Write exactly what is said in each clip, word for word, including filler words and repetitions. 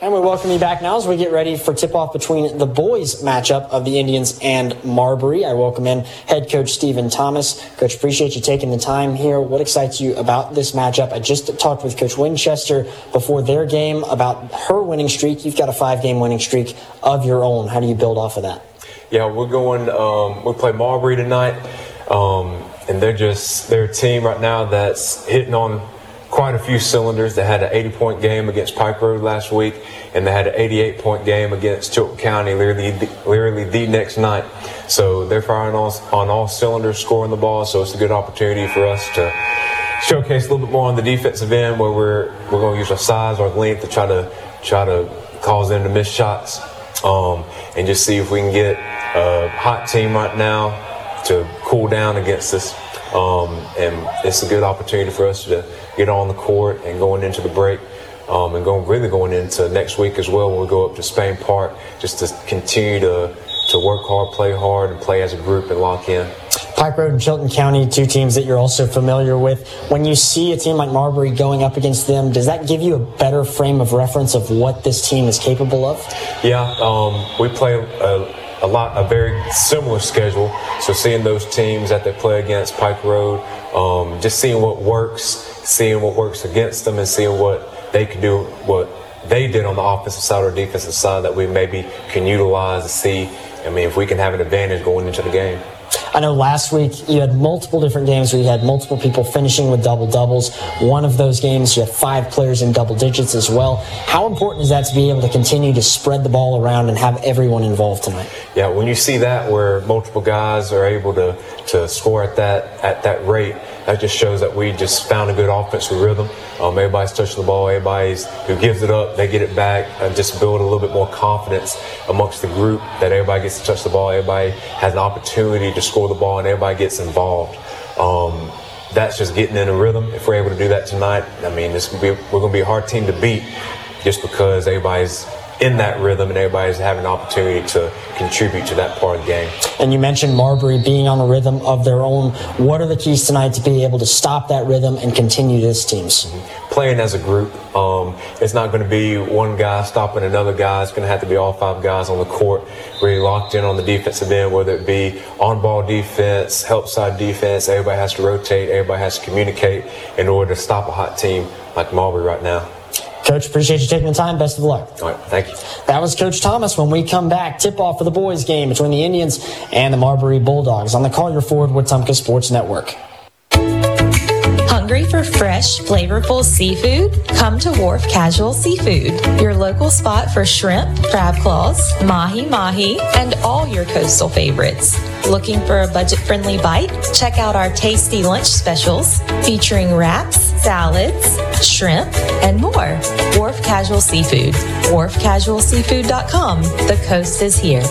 And we welcome you back now as we get ready for tip-off between the boys matchup of the Indians and Marbury. I welcome in head coach Stephen Thomas. Coach, appreciate you taking the time here. What excites you about this matchup? I just talked with Coach Winchester before their game about her winning streak. You've got a five-game winning streak of your own. How do you build off of that? Yeah, we're going, um, we play Marbury tonight, um, and they're just, they're a team right now that's hitting on quite a few cylinders. They had an eighty-point game against Pike Road last week, and they had an eighty-eight point game against Chilton County literally, literally the next night. So they're firing on, on all cylinders, scoring the ball, so it's a good opportunity for us to showcase a little bit more on the defensive end, where we're we're going to use our size, our length to try to try to cause them to miss shots, um, and just see if we can get a hot team right now to cool down against us. Um, and it's a good opportunity for us to get on the court and going into the break, um, and going really going into next week as well when we go up to Spain Park, just to continue to to work hard, play hard, and play as a group and lock in. Pike Road and Chilton County, two teams that you're also familiar with. When you see a team like Marbury going up against them, does that give you a better frame of reference of what this team is capable of? Yeah, um, we play a, a lot, a very similar schedule. So seeing those teams that they play against, Pike Road, um, just seeing what works, seeing what works against them, and seeing what they can do, what they did on the offensive side or defensive side that we maybe can utilize to see, I mean, if we can have an advantage going into the game. I know last week you had multiple different games where you had multiple people finishing with double-doubles. One of those games you had five players in double digits as well. How important is that to be able to continue to spread the ball around and have everyone involved tonight? Yeah, when you see that where multiple guys are able to, to score at that at that rate, that just shows that we just found a good offensive rhythm. Um, everybody's touching the ball. Everybody's who gives it up, they get it back, and just build a little bit more confidence amongst the group that everybody gets to touch the ball. Everybody has an opportunity to score the ball, and everybody gets involved. Um, that's just getting in a rhythm. If we're able to do that tonight, I mean, this will be, we're going to be a hard team to beat just because everybody's in that rhythm and everybody's having an opportunity to contribute to that part of the game. And you mentioned Marbury being on a rhythm of their own. What are the keys tonight to be able to stop that rhythm and continue this team's? Mm-hmm. Playing as a group. Um, it's not going to be one guy stopping another guy. It's going to have to be all five guys on the court, really locked in on the defensive end, whether it be on-ball defense, help side defense. Everybody has to rotate. Everybody has to communicate in order to stop a hot team like Marbury right now. Coach, appreciate you taking the time. Best of luck. All right, thank you. That was Coach Thomas. When we come back, tip-off for the boys' game between the Indians and the Marbury Bulldogs on the Call Your Forward Wetumpka Sports Network. Hungry for fresh, flavorful seafood? Come to Wharf Casual Seafood, your local spot for shrimp, crab claws, mahi-mahi, and all your coastal favorites. Looking for a budget-friendly bite? Check out our tasty lunch specials featuring wraps, salads, shrimp, and more. Wharf Casual Seafood, wharf casual seafood dot com. The coast is here.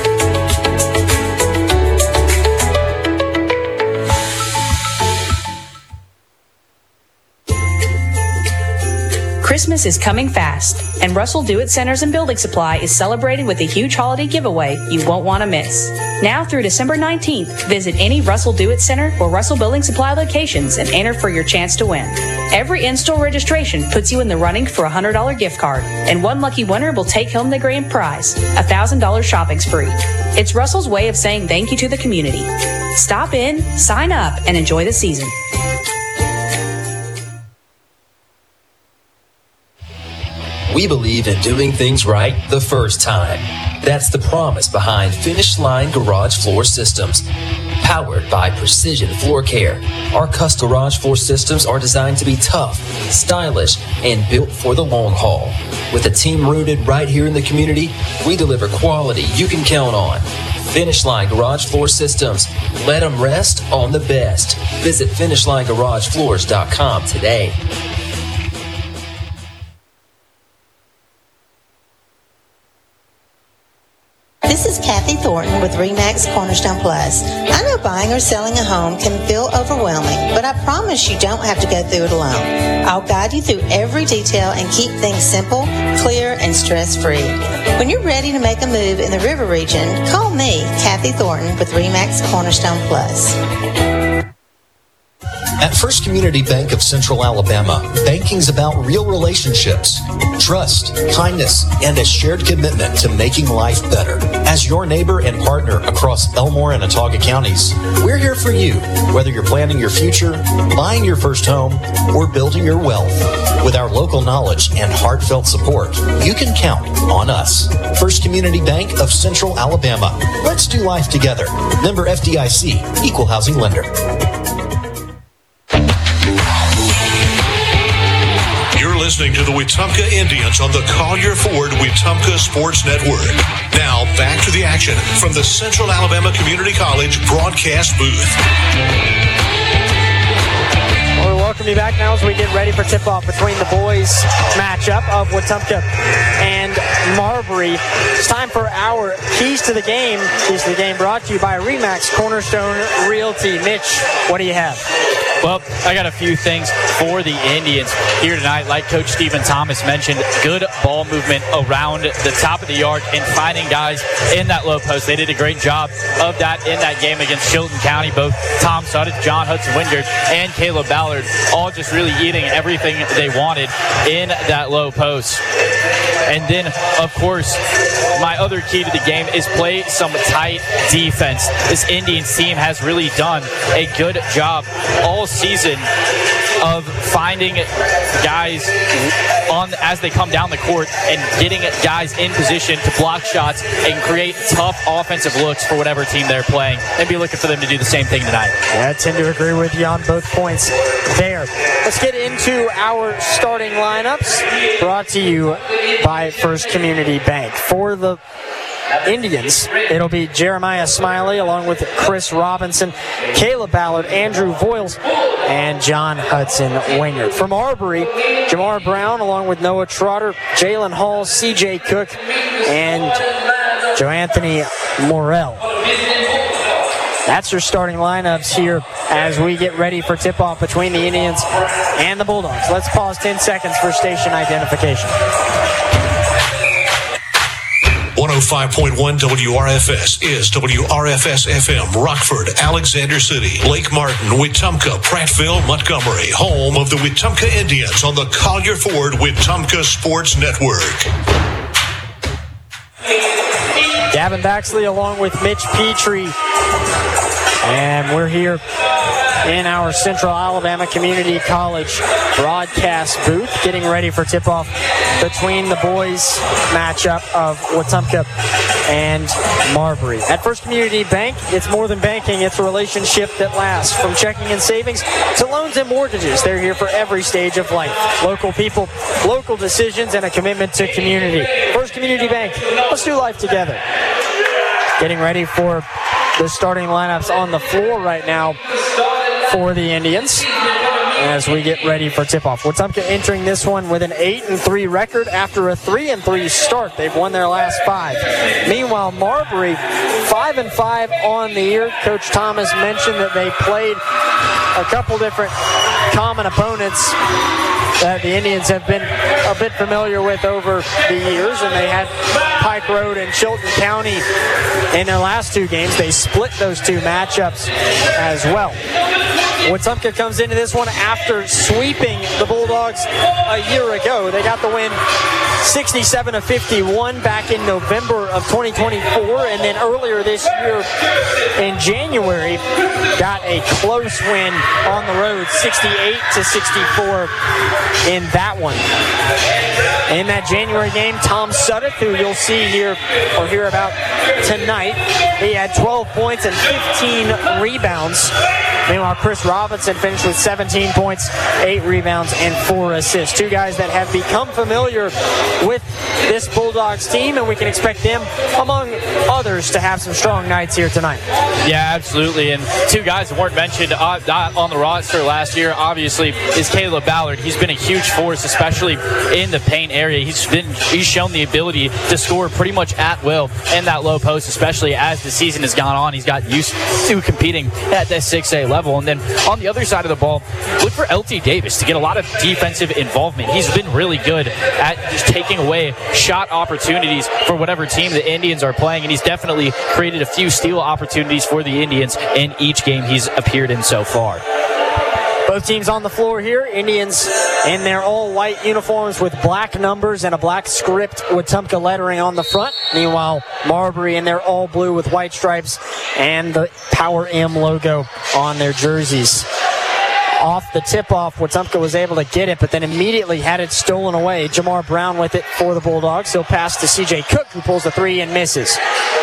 Christmas is coming fast, and Russell Do-It Centers and Building Supply is celebrating with a huge holiday giveaway you won't want to miss. Now through December nineteenth, visit any Russell Do-It Center or Russell Building Supply locations and enter for your chance to win. Every in-store registration puts you in the running for a one hundred dollars gift card, and one lucky winner will take home the grand prize, one thousand dollars shopping spree. It's Russell's way of saying thank you to the community. Stop in, sign up, and enjoy the season. We believe in doing things right the first time. That's the promise behind Finish Line Garage Floor Systems. Powered by Precision Floor Care, our custom garage floor systems are designed to be tough, stylish, and built for the long haul. With a team rooted right here in the community, we deliver quality you can count on. Finish Line Garage Floor Systems. Let them rest on the best. Visit finish line garage floors dot com today. This is Kathy Thornton with RE/MAX Cornerstone Plus. I know buying or selling a home can feel overwhelming, but I promise you don't have to go through it alone. I'll guide you through every detail and keep things simple, clear, and stress-free. When you're ready to make a move in the River region, call me, Kathy Thornton, with RE/MAX Cornerstone Plus. At First Community Bank of Central Alabama, banking's about real relationships, trust, kindness, and a shared commitment to making life better. As your neighbor and partner across Elmore and Autauga counties, we're here for you, whether you're planning your future, buying your first home, or building your wealth. With our local knowledge and heartfelt support, you can count on us. First Community Bank of Central Alabama. Let's do life together. Member F D I C, Equal Housing Lender. You're listening to the Wetumpka Indians on the Collier Ford Wetumpka Sports Network. Now, back to the action from the Central Alabama Community College broadcast booth. Well, we welcome you back now as we get ready for tip-off between the boys matchup of Wetumpka and Marbury. It's time for our Keys to the Game. Keys to the Game brought to you by RE/MAX Cornerstone Realty. Mitch, what do you have? Well, I got a few things for the Indians here tonight. Like Coach Stephen Thomas mentioned, good ball movement around the top of the yard and finding guys in that low post. They did a great job of that in that game against Chilton County. Both Tom Sutton, John Hudson-Wingard, and Caleb Ballard all just really eating everything they wanted in that low post. And then, of course, my other key to the game is play some tight defense. This Indians team has really done a good job all season of finding guys on as they come down the court and getting guys in position to block shots and create tough offensive looks for whatever team they're playing, and be looking for them to do the same thing tonight. Yeah, I tend to agree with you on both points there. Let's get into our starting lineups, brought to you by First Community Bank. For the Indians, it'll be Jeremiah Smiley along with Chris Robinson, Caleb Ballard, Andrew Voiles, and John Hudson-Wingard. From Marbury, Jamar Brown along with Noah Trotter, Jalen Hall, C J Cook, and Joe Anthony Morrell. That's your starting lineups here as we get ready for tip-off between the Indians and the Bulldogs. Let's pause ten seconds for station identification. one oh five point one W R F S is W R F S F M, Rockford, Alexander City, Lake Martin, Wetumpka, Prattville, Montgomery, home of the Wetumpka Indians on the Collier Ford Wetumpka Sports Network. Gavin Baxley along with Mitch Petrie. And we're here in our Central Alabama Community College broadcast booth, getting ready for tip-off between the boys matchup of Wetumpka and Marbury. At First Community Bank, it's more than banking, it's a relationship that lasts. From checking and savings to loans and mortgages, they're here for every stage of life. Local people, local decisions, and a commitment to community. First Community Bank, let's do life together. Getting ready for the starting lineups on the floor right now for the Indians as we get ready for tip-off. Wetumpka entering this one with an eight and three record after a three and three start. They've won their last five. Meanwhile, Marbury five and five on the year. Coach Thomas mentioned that they played a couple different common opponents that the Indians have been a bit familiar with over the years, and they had Pike Road and Chilton County in their last two games. They split those two matchups as well. Wetumpka comes into this one after sweeping the Bulldogs a year ago. They got the win sixty-seven to fifty-one back in November of twenty twenty-four, and then earlier this year in January got a close win on the road, sixty-eight to sixty-four in that one. In that January game, Tom Sutton, who you'll see here or hear about tonight, he had twelve points and fifteen rebounds. Meanwhile, Chris Robinson finished with seventeen points, eight rebounds, and four assists. Two guys that have become familiar with this Bulldogs team, and we can expect them, among others, to have some strong nights here tonight. Yeah, absolutely. And two guys that weren't mentioned uh, not on the roster last year, obviously, is Caleb Ballard. He's been a huge force, especially in the paint area. He's been he's shown the ability to score pretty much at will in that low post, especially as the season has gone on. He's got used to competing at that six A level. And then on the other side of the ball, look for L T Davis to get a lot of defensive involvement. He's been really good at just taking away shot opportunities for whatever team the Indians are playing, and he's definitely created a few steal opportunities for the Indians in each game he's appeared in so far. Both teams on the floor here. Indians in their all-white uniforms with black numbers and a black script Wetumpka lettering on the front. Meanwhile, Marbury in their all-blue with white stripes and the Power M logo on their jerseys. Off the tip-off, Wetumpka was able to get it, but then immediately had it stolen away. Jamar Brown with it for the Bulldogs. He'll pass to C J Cook, who pulls the three and misses.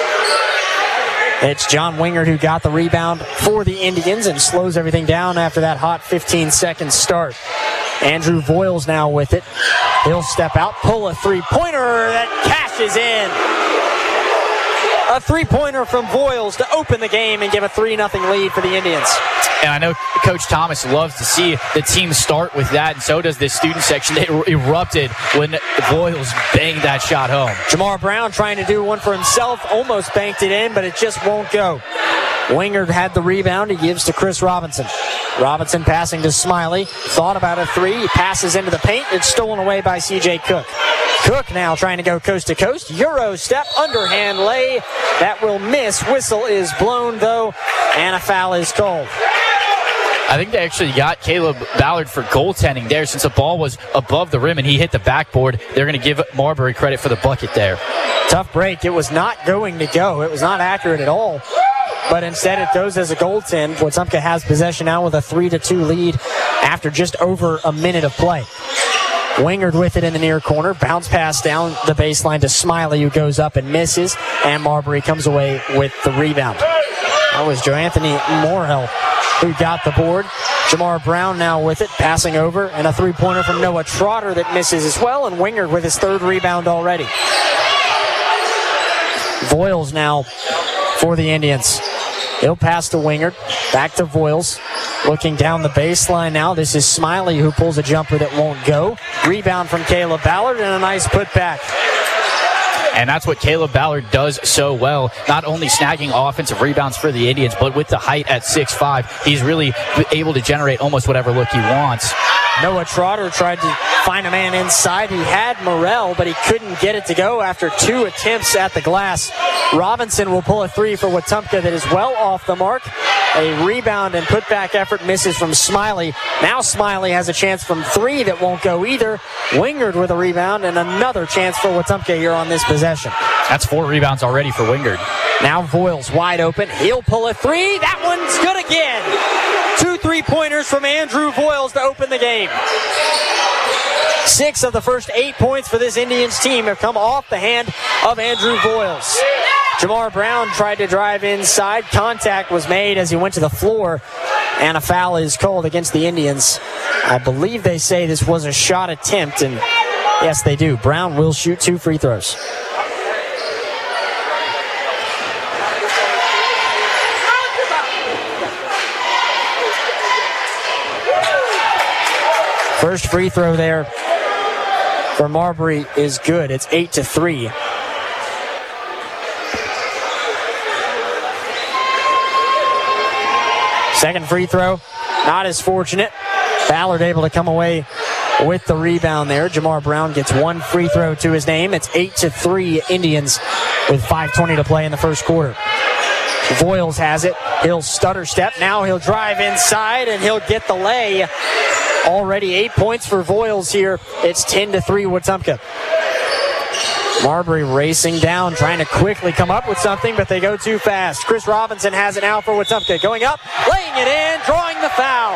It's John Wingard who got the rebound for the Indians and slows everything down after that hot fifteen-second start. Andrew Voiles now with it. He'll step out, pull a three-pointer that cashes in. A three-pointer from Voiles to open the game and give a three nothing lead for the Indians. And I know Coach Thomas loves to see the team start with that, and so does the student section. They erupted when Voiles banged that shot home. Jamar Brown trying to do one for himself, almost banked it in, but it just won't go. Wingard had the rebound. He gives to Chris Robinson. Robinson passing to Smiley. Thought about a three. He passes into the paint. It's stolen away by C J Cook. Cook now trying to go coast to coast. Euro step, underhand lay. That will miss. Whistle is blown, though, and a foul is called. I think they actually got Caleb Ballard for goaltending there since the ball was above the rim and he hit the backboard. They're going to give Marbury credit for the bucket there. Tough break. It was not going to go. It was not accurate at all. But instead it goes as a goaltend. Wetumpka has possession now with a three to two lead after just over a minute of play. Wingard with it in the near corner. Bounce pass down the baseline to Smiley, who goes up and misses. And Marbury comes away with the rebound. That was Joe Anthony Morhill who got the board. Jamar Brown now with it, passing over, and a three-pointer from Noah Trotter that misses as well, and Wingard with his third rebound already. Voiles now for the Indians. He'll pass to Wingard, back to Voiles. Looking down the baseline now, this is Smiley who pulls a jumper that won't go. Rebound from Caleb Ballard and a nice putback. And that's what Caleb Ballard does so well, not only snagging offensive rebounds for the Indians, but with the height at six five, he's really able to generate almost whatever look he wants. Noah Trotter tried to find a man inside. He had Morrell, but he couldn't get it to go after two attempts at the glass. Robinson will pull a three for Wetumpka that is well off the mark. A rebound and putback effort misses from Smiley. Now Smiley has a chance from three that won't go either. Wingard with a rebound and another chance for Wetumpka here on this possession. That's four rebounds already for Wingard. Now Voiles wide open. He'll pull a three. That one's good again. Two three-pointers from Andrew Voiles to open the game. Six of the first eight points for this Indians team have come off the hand of Andrew Voiles. Jamar Brown tried to drive inside. Contact was made as he went to the floor, and a foul is called against the Indians. I believe they say this was a shot attempt, and yes, they do. Brown will shoot two free throws. First free throw there for Marbury is good. It's eight to three. Second free throw, not as fortunate. Ballard able to come away with the rebound there. Jamar Brown gets one free throw to his name. It's eight to three Indians with five twenty to play in the first quarter. Voiles has it. He'll stutter step. Now he'll drive inside and he'll get the lay. Already eight points for Voiles here. It's ten to three Wetumpka. Marbury racing down, trying to quickly come up with something, but they go too fast. Chris Robinson has it now for Wetumpka. Going up, laying it in, drawing the foul.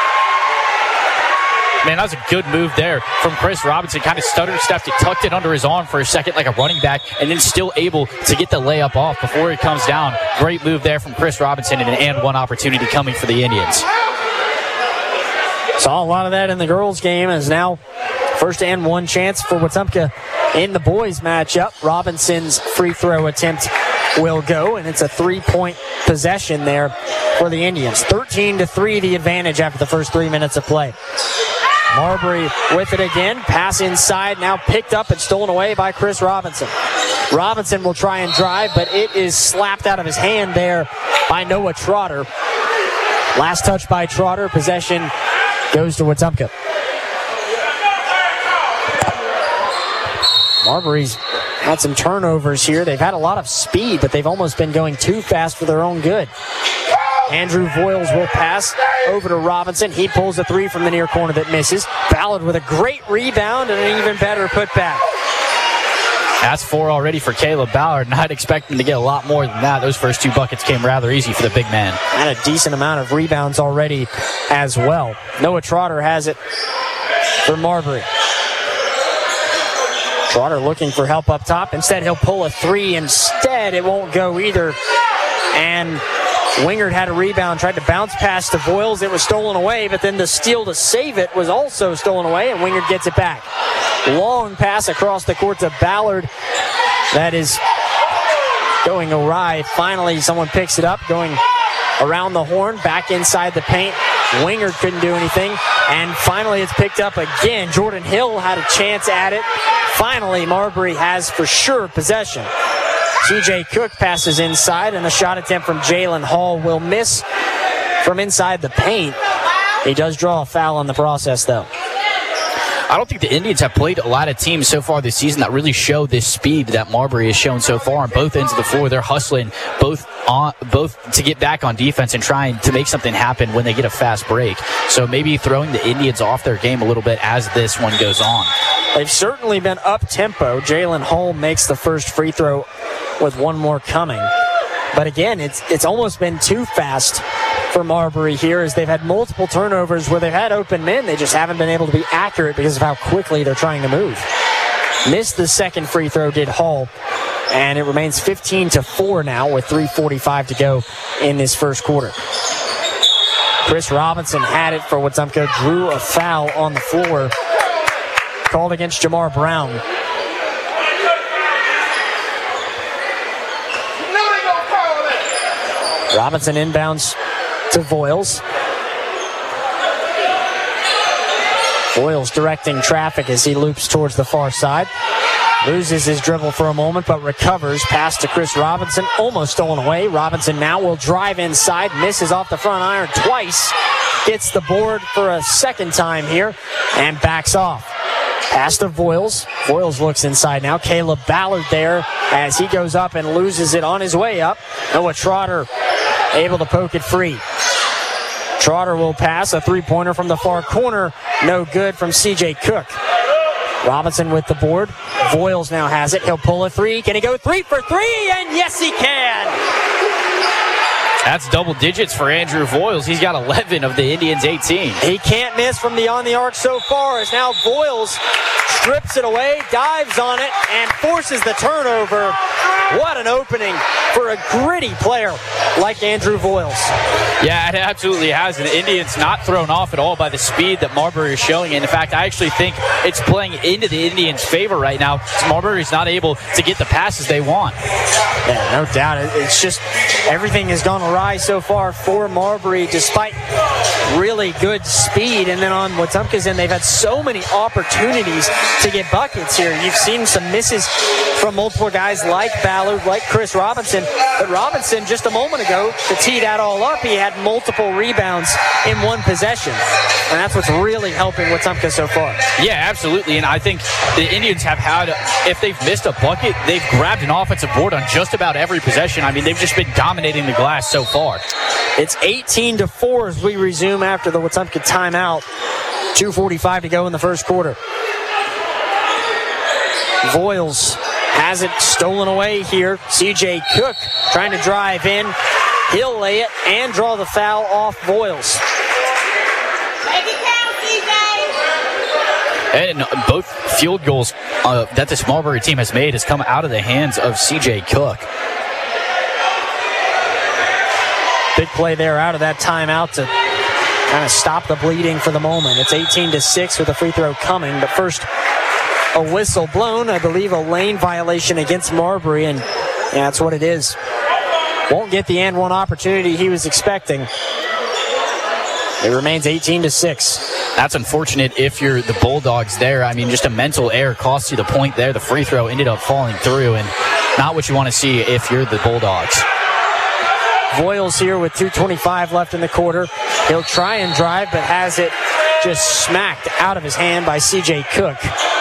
Man, that was a good move there from Chris Robinson. Kind of stuttered stepped it, tucked it under his arm for a second like a running back, and then still able to get the layup off before it comes down. Great move there from Chris Robinson, and an and one opportunity coming for the Indians. Saw a lot of that in the girls' game, as now first and one chance for Wetumpka in the boys' matchup. Robinson's free throw attempt will go, and it's a three-point possession there for the Indians. thirteen to three the advantage after the first three minutes of play. Marbury with it again. Pass inside, now picked up and stolen away by Chris Robinson. Robinson will try and drive, but it is slapped out of his hand there by Noah Trotter. Last touch by Trotter. Possession goes to Wetumpka. Marbury's had some turnovers here. They've had a lot of speed, but they've almost been going too fast for their own good. Andrew Voiles will pass over to Robinson. He pulls a three from the near corner that misses. Ballard with a great rebound and an even better putback. That's four already for Caleb Ballard. Not expecting to get a lot more than that. Those first two buckets came rather easy for the big man. And a decent amount of rebounds already as well. Noah Trotter has it for Marbury. Trotter looking for help up top. Instead, he'll pull a three. Instead, it won't go either. And Wingard had a rebound, tried to bounce past to Voiles. It was stolen away, but then the steal to save it was also stolen away, and Wingard gets it back. Long pass across the court to Ballard. That is going awry. Finally, someone picks it up, going around the horn, back inside the paint. Wingard couldn't do anything. And finally, it's picked up again. Jordan Hill had a chance at it. Finally, Marbury has for sure possession. C J Cook passes inside, and a shot attempt from Jalen Hall will miss from inside the paint. He does draw a foul on the process, though. I don't think the Indians have played a lot of teams so far this season that really show this speed that Marbury has shown so far on both ends of the floor. They're hustling both on both to get back on defense and trying to make something happen when they get a fast break. So maybe throwing the Indians off their game a little bit as this one goes on. They've certainly been up-tempo. Jalen Hall makes the first free throw with one more coming. But again, it's it's almost been too fast for Marbury here, as they've had multiple turnovers where they've had open men. They just haven't been able to be accurate because of how quickly they're trying to move. Missed the second free throw, did Hall. And it remains fifteen to four now with three forty-five to go in this first quarter. Chris Robinson had it for Wetumpka, drew a foul on the floor. Called against Jamar Brown. Robinson inbounds to Voiles. Voiles directing traffic as he loops towards the far side. Loses his dribble for a moment, but recovers. Pass to Chris Robinson, almost stolen away. Robinson now will drive inside, misses off the front iron twice. Gets the board for a second time here, and backs off. Pass to Voiles. Voiles looks inside now. Caleb Ballard there as he goes up and loses it on his way up. Noah Trotter able to poke it free. Trotter will pass a three-pointer from the far corner. No good from C J Cook. Robinson with the board. Voiles now has it. He'll pull a three. Can he go three for three? And yes, he can. That's double digits for Andrew Voiles. He's got eleven of the Indians' eighteen. He can't miss from beyond the arc so far, as now Voiles strips it away, dives on it, and forces the turnover. What an opening for a gritty player like Andrew Voiles. Yeah, it absolutely has. And the Indians not thrown off at all by the speed that Marbury is showing. And in fact, I actually think it's playing into the Indians' favor right now. Marbury's not able to get the passes they want. Yeah, no doubt. It's just everything has gone awry so far for Marbury, despite really good speed. And then on Wetumpka's end, they've had so many opportunities to get buckets here. You've seen some misses from multiple guys like Ballard, like Chris Robinson. But Robinson, just a moment ago, to tee that all up, he had multiple rebounds in one possession. And that's what's really helping Wetumpka so far. Yeah, absolutely. And I think the Indians have had, if they've missed a bucket, they've grabbed an offensive board on just about every possession. I mean, they've just been dominating the glass so far. It's eighteen to four as we resume after the Wetumpka timeout. two forty-five to go in the first quarter. Voiles has it stolen away here. C J Cook trying to drive in. He'll lay it and draw the foul off Voiles. And both field goals uh, that this Marbury team has made has come out of the hands of C J Cook. Big play there out of that timeout to kind of stop the bleeding for the moment. It's eighteen to six with a free throw coming. But first, a whistle blown. I believe a lane violation against Marbury, and yeah, that's what it is. Won't get the and one opportunity he was expecting. It remains eighteen to six. That's unfortunate if you're the Bulldogs there. I mean, just a mental error cost you the point there. The free throw ended up falling through, and not what you want to see if you're the Bulldogs. Voiles here with two twenty-five left in the quarter. He'll try and drive, but has it just smacked out of his hand by C J Cook.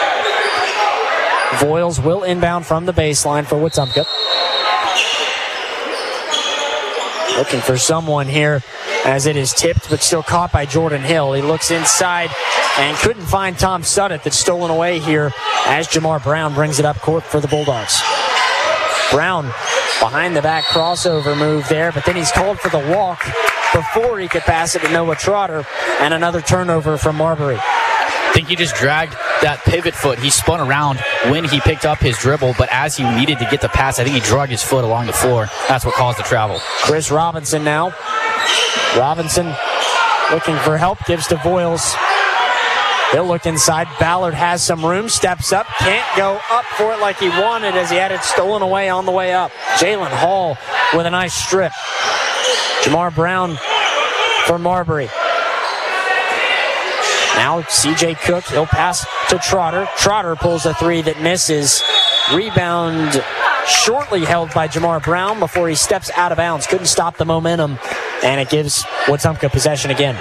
Voiles will inbound from the baseline for Wetumpka. Looking for someone here as it is tipped, but still caught by Jordan Hill. He looks inside and couldn't find Tom Suddeth. That's stolen away here as Jamar Brown brings it up court for the Bulldogs. Brown behind the back crossover move there, but then he's called for the walk before he could pass it to Noah Trotter, and another turnover from Marbury. I think he just dragged that pivot foot. He spun around when he picked up his dribble, but as he needed to get the pass, I think he dragged his foot along the floor. That's what caused the travel. Chris Robinson now. Robinson looking for help, gives to Voiles. He'll look inside. Ballard has some room, steps up, can't go up for it like he wanted as he had it stolen away on the way up. Jalen Hall with a nice strip. Jamar Brown for Marbury. Now C J Cook, he'll pass to Trotter. Trotter pulls a three that misses. Rebound shortly held by Jamar Brown before he steps out of bounds. Couldn't stop the momentum, and it gives Wetumpka possession again.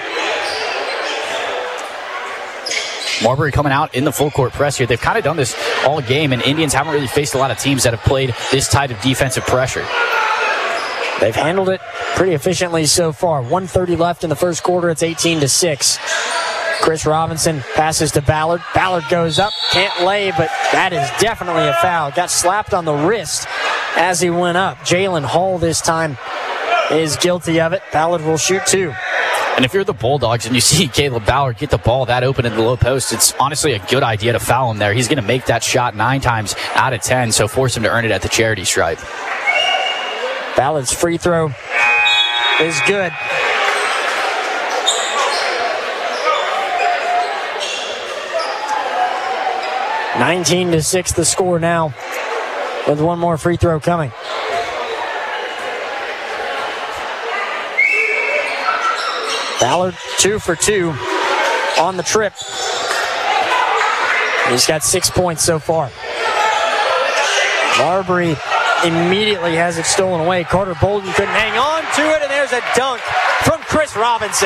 Marbury coming out in the full court press here. They've kind of done this all game, and Indians haven't really faced a lot of teams that have played this type of defensive pressure. They've handled it pretty efficiently so far. one thirty left in the first quarter. It's eighteen to six. Chris Robinson passes to Ballard. Ballard goes up, can't lay, but that is definitely a foul. Got slapped on the wrist as he went up. Jalen Hall this time is guilty of it. Ballard will shoot two. And if you're the Bulldogs and you see Caleb Ballard get the ball that open in the low post, it's honestly a good idea to foul him there. He's going to make that shot nine times out of ten, so force him to earn it at the charity stripe. Ballard's free throw is good. nineteen to six the score now, with one more free throw coming. Ballard two for two on the trip. He's got six points so far. Marbury immediately has it stolen away. Carter Bolden couldn't hang on to it, and there's a dunk from Chris Robinson.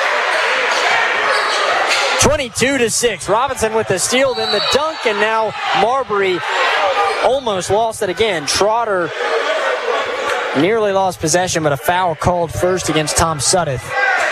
twenty-two to six. Robinson with the steal, then the dunk, and now Marbury almost lost it again. Trotter nearly lost possession, but a foul called first against Tom Suddeth.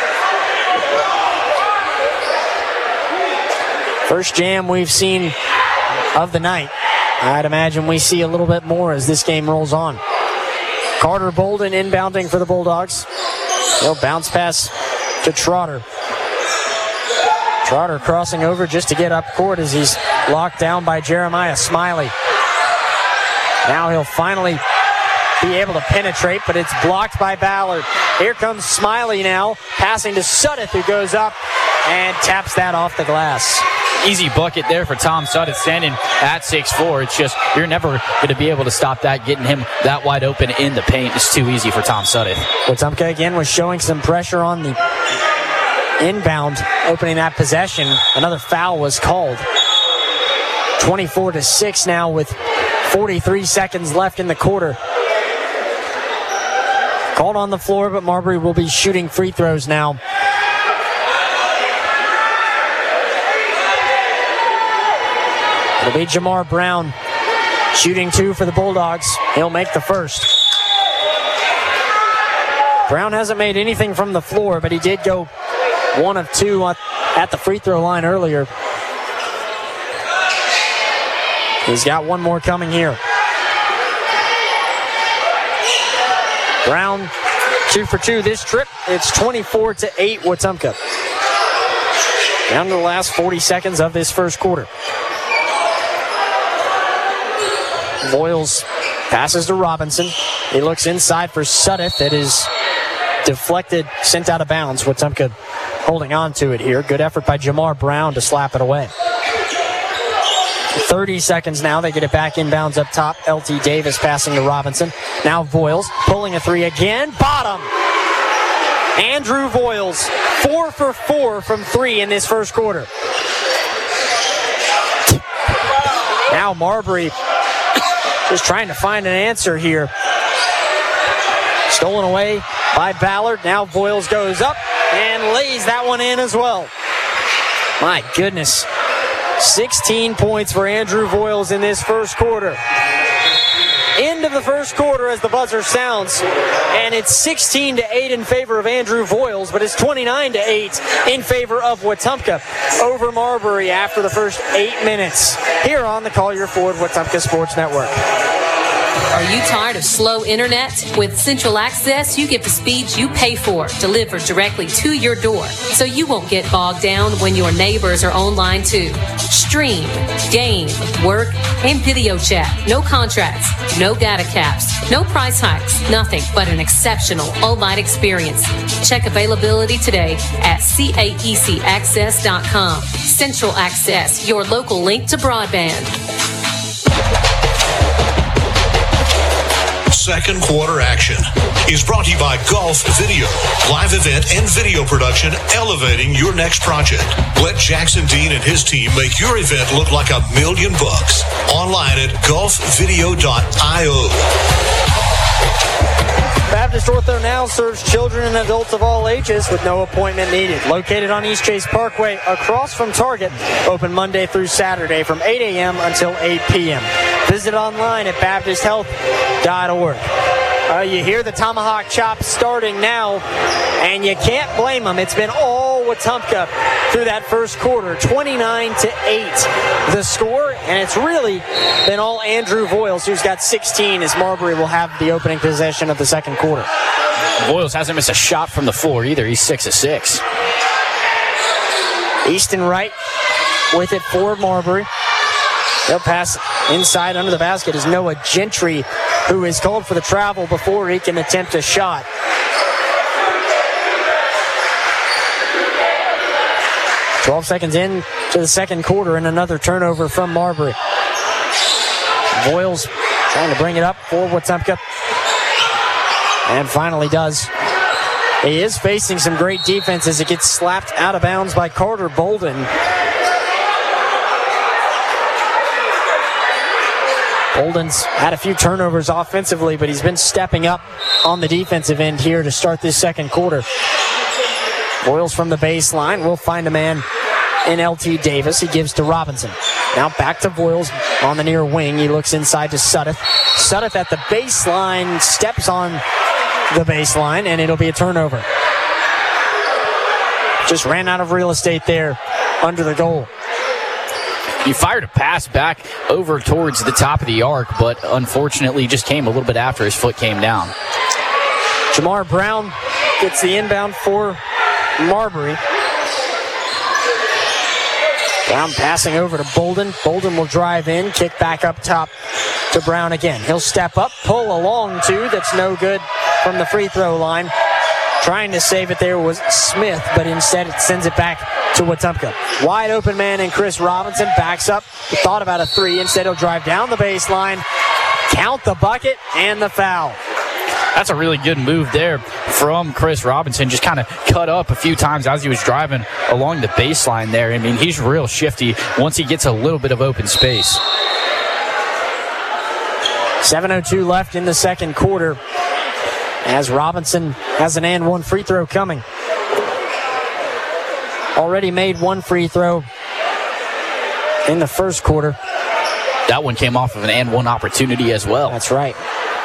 First jam we've seen of the night. I'd imagine we see a little bit more as this game rolls on. Carter Bolden inbounding for the Bulldogs. He'll bounce pass to Trotter. Trotter crossing over just to get up court as he's locked down by Jeremiah Smiley. Now he'll finally be able to penetrate, but it's blocked by Ballard. Here comes Smiley now, passing to Suddeth, who goes up and taps that off the glass. Easy bucket there for Tom Suddeth, standing at six four. It's just, you're never going to be able to stop that, getting him that wide open in the paint. It's too easy for Tom Suddeth. Wetumpka again was showing some pressure on the inbound, opening that possession. Another foul was called. twenty-four to six now with forty-three seconds left in the quarter. Called on the floor, but Marbury will be shooting free throws now. It'll be Jamar Brown shooting two for the Bulldogs. He'll make the first. Brown hasn't made anything from the floor, but he did go one of two at the free throw line earlier. He's got one more coming here. Brown, two for two this trip. It's twenty-four to eight Wetumpka. Down to the last forty seconds of this first quarter. Voiles passes to Robinson. He looks inside for Suddeth. It is deflected, sent out of bounds. Wetumpka holding on to it here. Good effort by Jamar Brown to slap it away. thirty seconds now. They get it back inbounds up top. L T Davis passing to Robinson. Now Voiles pulling a three again. Bottom. Andrew Voiles, four for four from three in this first quarter. Now Marbury just trying to find an answer here. Stolen away by Ballard. Now Voiles goes up and lays that one in as well. My goodness. sixteen points for Andrew Voiles in this first quarter. End of the first quarter as the buzzer sounds, and it's sixteen to eight in favor of Andrew Voiles, but it's twenty-nine to eight in favor of Wetumpka over Marbury after the first eight minutes here on the Collier Ford Wetumpka Sports Network. Are you tired of slow internet? With Central Access, you get the speeds you pay for delivered directly to your door, so you won't get bogged down when your neighbors are online too. Stream, game, work, and video chat. No contracts, no data caps, no price hikes, nothing but an exceptional all-night experience. Check availability today at caec access dot com. Central Access, your local link to broadband. Second quarter action is brought to you by Golf Video, live event and video production elevating your next project. Let Jackson Dean and his team make your event look like a million bucks. Online at golf video dot io. Baptist Ortho now serves children and adults of all ages with no appointment needed. Located on East Chase Parkway across from Target. Open Monday through Saturday from eight a.m. until eight p.m. Visit online at baptist health dot org. Uh, you hear the tomahawk chop starting now, and you can't blame them. It's been all Wetumpka through that first quarter, twenty-nine to eight the score, and it's really been all Andrew Voiles, who's got sixteen, as Marbury will have the opening possession of the second quarter. Voiles hasn't missed a shot from the floor either. He's six of six. Easton Wright with it for Marbury. They'll pass inside under the basket is Noah Gentry, who is called for the travel before he can attempt a shot. twelve seconds in to the second quarter and another turnover from Marbury. Voiles trying to bring it up for Wetumpka. And finally does. He is facing some great defense as it gets slapped out of bounds by Carter Bolden. Bolden's had a few turnovers offensively, but he's been stepping up on the defensive end here to start this second quarter. Voiles from the baseline will find a man in L T Davis. He gives to Robinson. Now back to Voiles on the near wing. He looks inside to Suddeth. Suddeth at the baseline, steps on the baseline, and it'll be a turnover. Just ran out of real estate there under the goal. He fired a pass back over towards the top of the arc, but unfortunately just came a little bit after his foot came down. Jamar Brown gets the inbound for Marbury. Brown passing over to Bolden. Bolden will drive in, kick back up top to Brown again. He'll step up, pull a long two that's no good from the free throw line. Trying to save it there was Smith, but instead it sends it back to Wetumpka. Wide open man and Chris Robinson backs up. He thought about a three. Instead he'll drive down the baseline, count the bucket, and the foul. That's a really good move there from Chris Robinson. Just kind of cut up a few times as he was driving along the baseline there. I mean, he's real shifty once he gets a little bit of open space. seven oh two left in the second quarter as Robinson has an and one free throw coming. Already made one free throw in the first quarter. That one came off of an and one opportunity as well. That's right.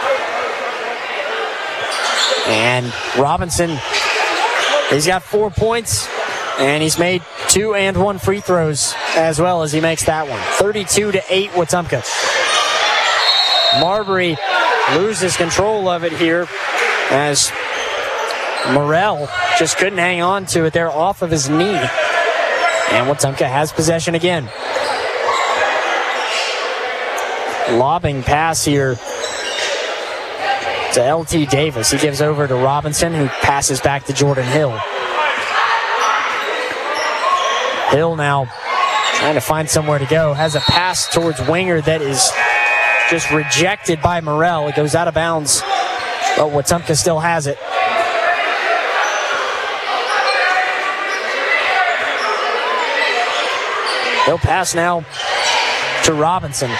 And Robinson, he's got four points, and he's made two and one free throws as well as he makes that one. thirty-two to eight Wetumpka. Marbury loses control of it here as Morrell just couldn't hang on to it there off of his knee. And Wetumpka has possession again. Lobbing pass here to L T Davis. He gives over to Robinson, who passes back to Jordan Hill. Hill now trying to find somewhere to go. Has a pass towards Winger that is just rejected by Morrell. It goes out of bounds, but Wetumpka still has it. He'll pass now to Robinson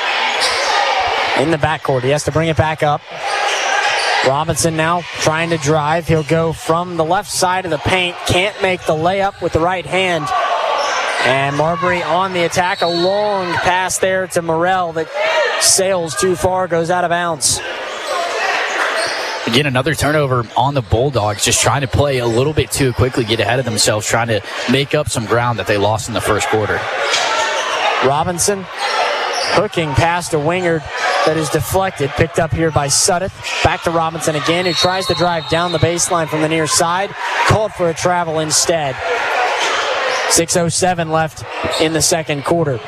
in the backcourt. He has to bring it back up. Robinson now trying to drive. He'll go from the left side of the paint. Can't make the layup with the right hand. And Marbury on the attack. A long pass there to Morrell that sails too far, goes out of bounds. Again, another turnover on the Bulldogs, just trying to play a little bit too quickly, get ahead of themselves, trying to make up some ground that they lost in the first quarter. Robinson hooking past a Wingard that is deflected, picked up here by Suddeth. Back to Robinson again, who tries to drive down the baseline from the near side. Called for a travel instead. six oh seven left in the second quarter.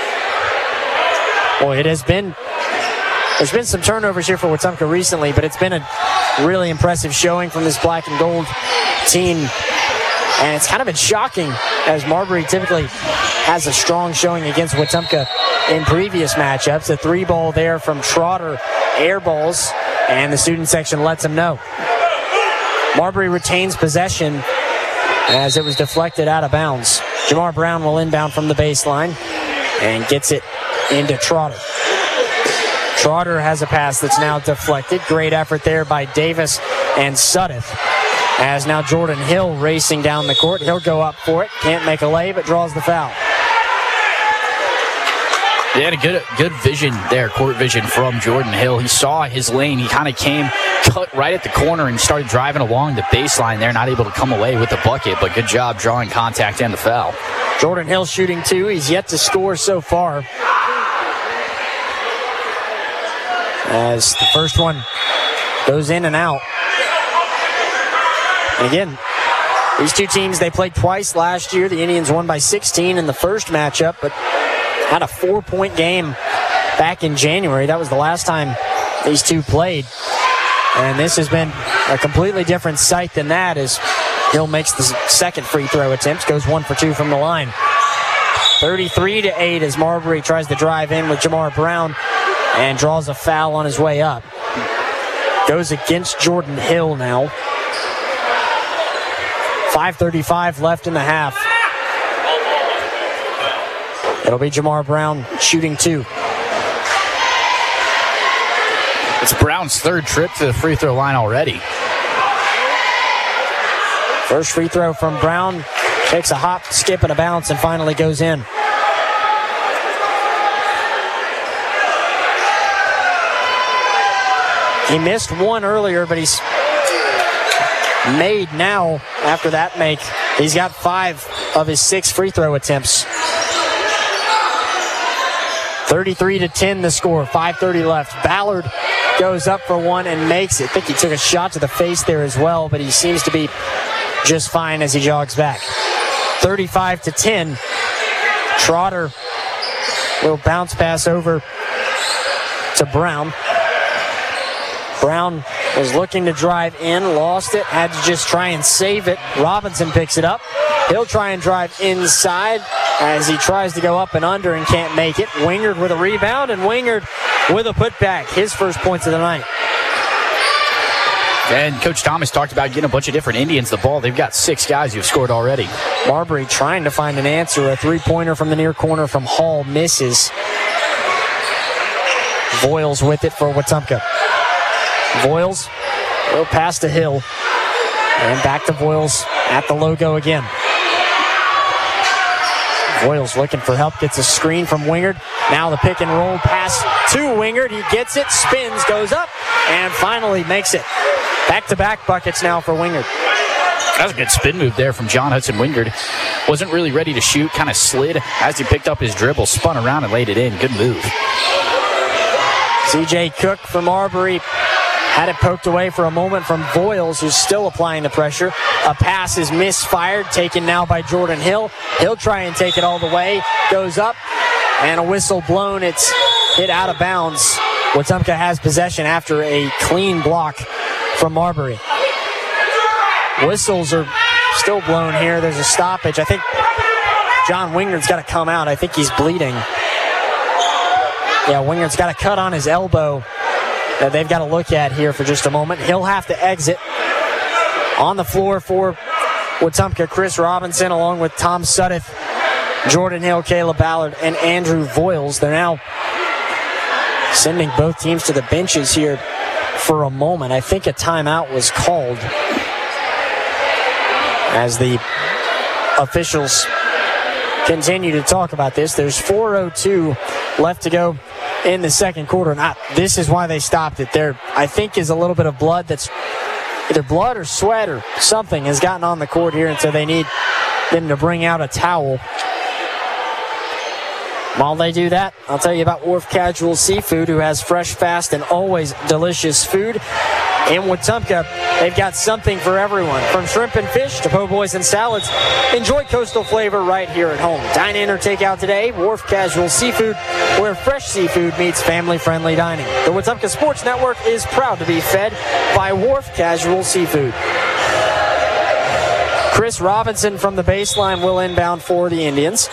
Boy, it has been, there's been some turnovers here for Wetumpka recently, but it's been a really impressive showing from this black and gold team. And it's kind of been shocking, as Marbury typically has a strong showing against Wetumpka in previous matchups. A three ball there from Trotter, air balls, and the student section lets him know. Marbury retains possession as it was deflected out of bounds. Jamar Brown will inbound from the baseline and gets it into Trotter. Trotter has a pass that's now deflected. Great effort there by Davis and Suddeth. As now Jordan Hill racing down the court. He'll go up for it. Can't make a lay, but draws the foul. He had a good good vision there, court vision from Jordan Hill. He saw his lane. He kind of came, cut right at the corner and started driving along the baseline there, not able to come away with the bucket, but good job drawing contact and the foul. Jordan Hill shooting two. He's yet to score so far, as the first one goes in and out. And again, these two teams, they played twice last year. The Indians won by sixteen in the first matchup, but had a four-point game back in January. That was the last time these two played. And this has been a completely different sight than that, as Hill makes the second free throw attempt, goes one for two from the line. thirty-three to eight as Marbury tries to drive in with Jamar Brown and draws a foul on his way up. Goes against Jordan Hill now. five thirty-five left in the half. It'll be Jamar Brown shooting two. It's Brown's third trip to the free throw line already. First free throw from Brown. Takes a hop, skip, and a bounce, and finally goes in. He missed one earlier, but he's made now after that make. He's got five of his six free throw attempts. thirty-three to ten the score, five thirty left. Ballard goes up for one and makes it. I think he took a shot to the face there as well, but he seems to be just fine as he jogs back. thirty-five to ten. Trotter will bounce pass over to Brown. Brown was looking to drive in, lost it, had to just try and save it. Robinson picks it up. He'll try and drive inside as he tries to go up and under and can't make it. Wingard with a rebound, and Wingard with a putback. His first points of the night. And Coach Thomas talked about getting a bunch of different Indians the ball. They've got six guys who've scored already. Marbury trying to find an answer. A three-pointer from the near corner from Hall misses. Voiles with it for Wetumpka. Voiles will pass to Hill. And back to Voiles at the logo again. Voiles looking for help, gets a screen from Wingard. Now the pick and roll pass to Wingard. He gets it, spins, goes up, and finally makes it. Back-to-back buckets now for Wingard. That was a good spin move there from John Hudson Wingard. Wasn't really ready to shoot, kind of slid as he picked up his dribble, spun around and laid it in. Good move. C J Cook for Marbury had it poked away for a moment from Voiles, who's still applying the pressure. A pass is misfired, taken now by Jordan Hill. He'll try and take it all the way. Goes up, and a whistle blown. It's hit out of bounds. Wetumpka has possession after a clean block from Marbury. Whistles are still blown here. There's a stoppage. I think John Wingard's got to come out. I think he's bleeding. Yeah, Wingard's got a cut on his elbow that they've got to look at here for just a moment. He'll have to exit. On the floor for Wetumpka, Chris Robinson, along with Tom Suddeth, Jordan Hill, Caleb Ballard, and Andrew Voiles. They're now sending both teams to the benches here for a moment. I think a timeout was called as the officials continue to talk about this. There's four oh two left to go in the second quarter. And I, this is why they stopped it. There, I think, is a little bit of blood that's either blood or sweat or something has gotten on the court here, and so they need them to bring out a towel. While they do that, I'll tell you about Wharf Casual Seafood, who has fresh, fast, and always delicious food. In Wetumpka, they've got something for everyone, from shrimp and fish to po' boys and salads. Enjoy coastal flavor right here at home. Dine in or take out today. Wharf Casual Seafood, where fresh seafood meets family-friendly dining. The Wetumpka Sports Network is proud to be fed by Wharf Casual Seafood. Chris Robinson from the baseline will inbound for the Indians.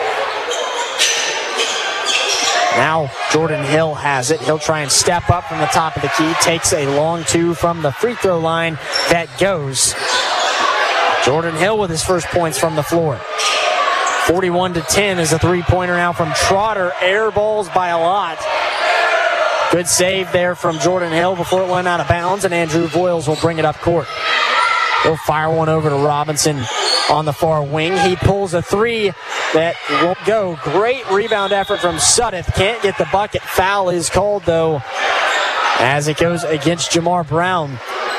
Now Jordan Hill has it. He'll try and step up from the top of the key. Takes a long two from the free throw line. That goes. Jordan Hill with his first points from the floor. forty-one to ten is a three-pointer now from Trotter. Air balls by a lot. Good save there from Jordan Hill before it went out of bounds, and Andrew Voiles will bring it up court. He'll fire one over to Robinson on the far wing. He pulls a three that won't go. Great rebound effort from Sudduth. Can't get the bucket. Foul is called, though, as it goes against Jamar Brown.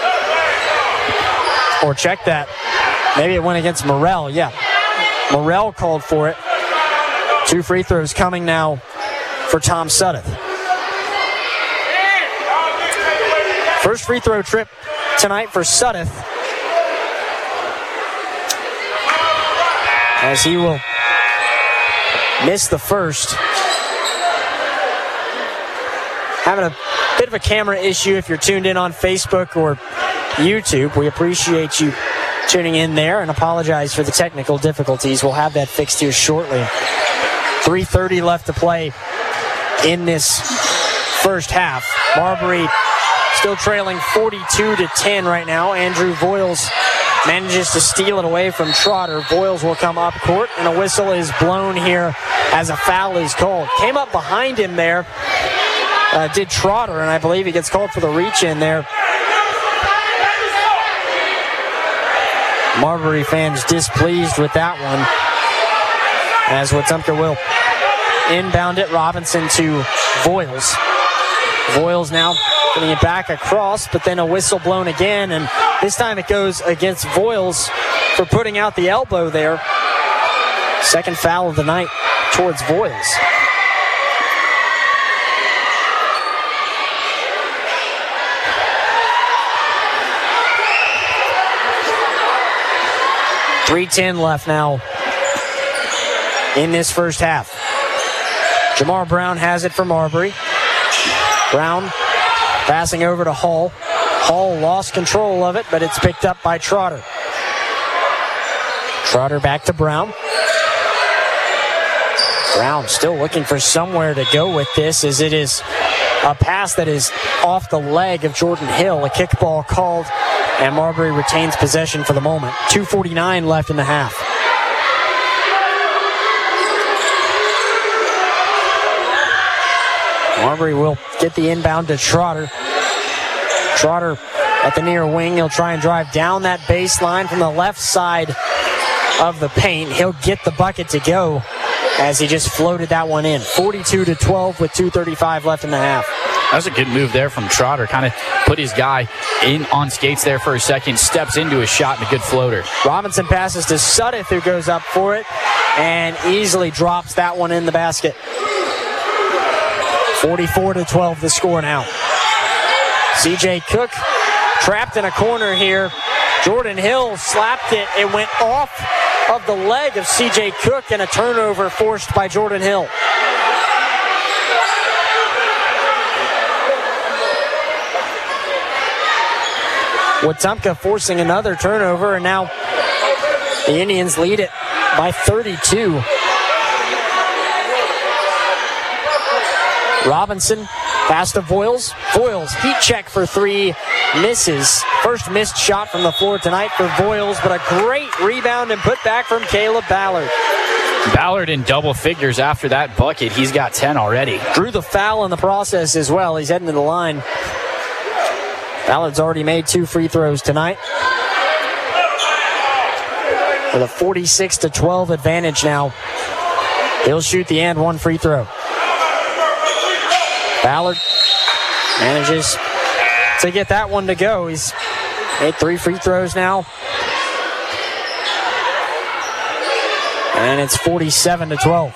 Or check that. Maybe it went against Morrell. Yeah. Morrell called for it. Two free throws coming now for Tom Sudduth. First free throw trip tonight for Sudduth, as he will miss the first. Having a bit of a camera issue if you're tuned in on Facebook or YouTube. We appreciate you tuning in there and apologize for the technical difficulties. We'll have that fixed here shortly. three thirty left to play in this first half. Marbury still trailing forty-two to ten right now. Andrew Voiles manages to steal it away from Trotter. Voiles will come up court, and a whistle is blown here as a foul is called. Came up behind him there, uh, did Trotter, and I believe he gets called for the reach in there. Marbury fans displeased with that one, as Wetumpka will inbound it. Robinson to Voiles. Voiles now getting it back across, but then a whistle blown again, and this time it goes against Voiles for putting out the elbow there. Second foul of the night towards Voiles. three ten left now in this first half. Jamar Brown has it for Marbury. Brown passing over to Hall. Hall lost control of it, but it's picked up by Trotter. Trotter back to Brown. Brown still looking for somewhere to go with this, as it is a pass that is off the leg of Jordan Hill. A kickball called, and Marbury retains possession for the moment. two forty-nine left in the half. Marbury will get the inbound to Trotter. Trotter at the near wing. He'll try and drive down that baseline from the left side of the paint. He'll get the bucket to go, as he just floated that one in. forty-two to twelve with two thirty-five left in the half. That was a good move there from Trotter. Kind of put his guy in on skates there for a second, steps into his shot, and a good floater. Robinson passes to Sudduth, who goes up for it and easily drops that one in the basket. forty-four to twelve the score now. C J Cook trapped in a corner here. Jordan Hill slapped it. It went off of the leg of C J Cook, and a turnover forced by Jordan Hill. Wetumpka forcing another turnover, and now the Indians lead it by thirty-two. Robinson, pass to Voiles. Voiles, heat check for three, misses. First missed shot from the floor tonight for Voiles, but a great rebound and put back from Caleb Ballard. Ballard in double figures after that bucket. He's got ten already. Drew the foul in the process as well. He's heading to the line. Ballard's already made two free throws tonight, with a forty-six to twelve advantage now. He'll shoot the and one free throw. Ballard manages to get that one to go. He's made three free throws now. And it's forty-seven to twelve.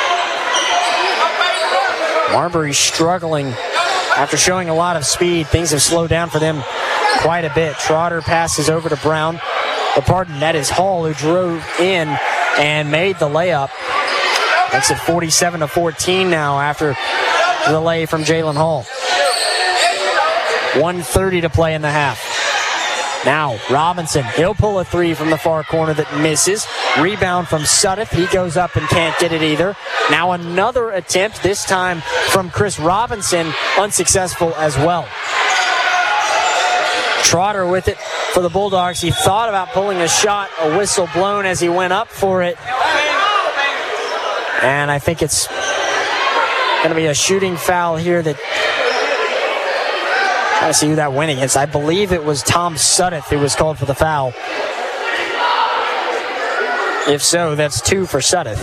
Marbury struggling after showing a lot of speed. Things have slowed down for them quite a bit. Trotter passes over to Brown. Or pardon, that is Hall who drove in and made the layup. Makes it forty-seven to fourteen now after the lay from Jalen Hall. one thirty to play in the half. Now Robinson, he'll pull a three from the far corner that misses. Rebound from Sudduth. He goes up and can't get it either. Now another attempt, this time from Chris Robinson, unsuccessful as well. Trotter with it for the Bulldogs. He thought about pulling a shot, a whistle blown as he went up for it. And I think it's going to be a shooting foul here that... Trying to see who that went against. I believe it was Tom Sudduth who was called for the foul. If so, that's two for Sudduth.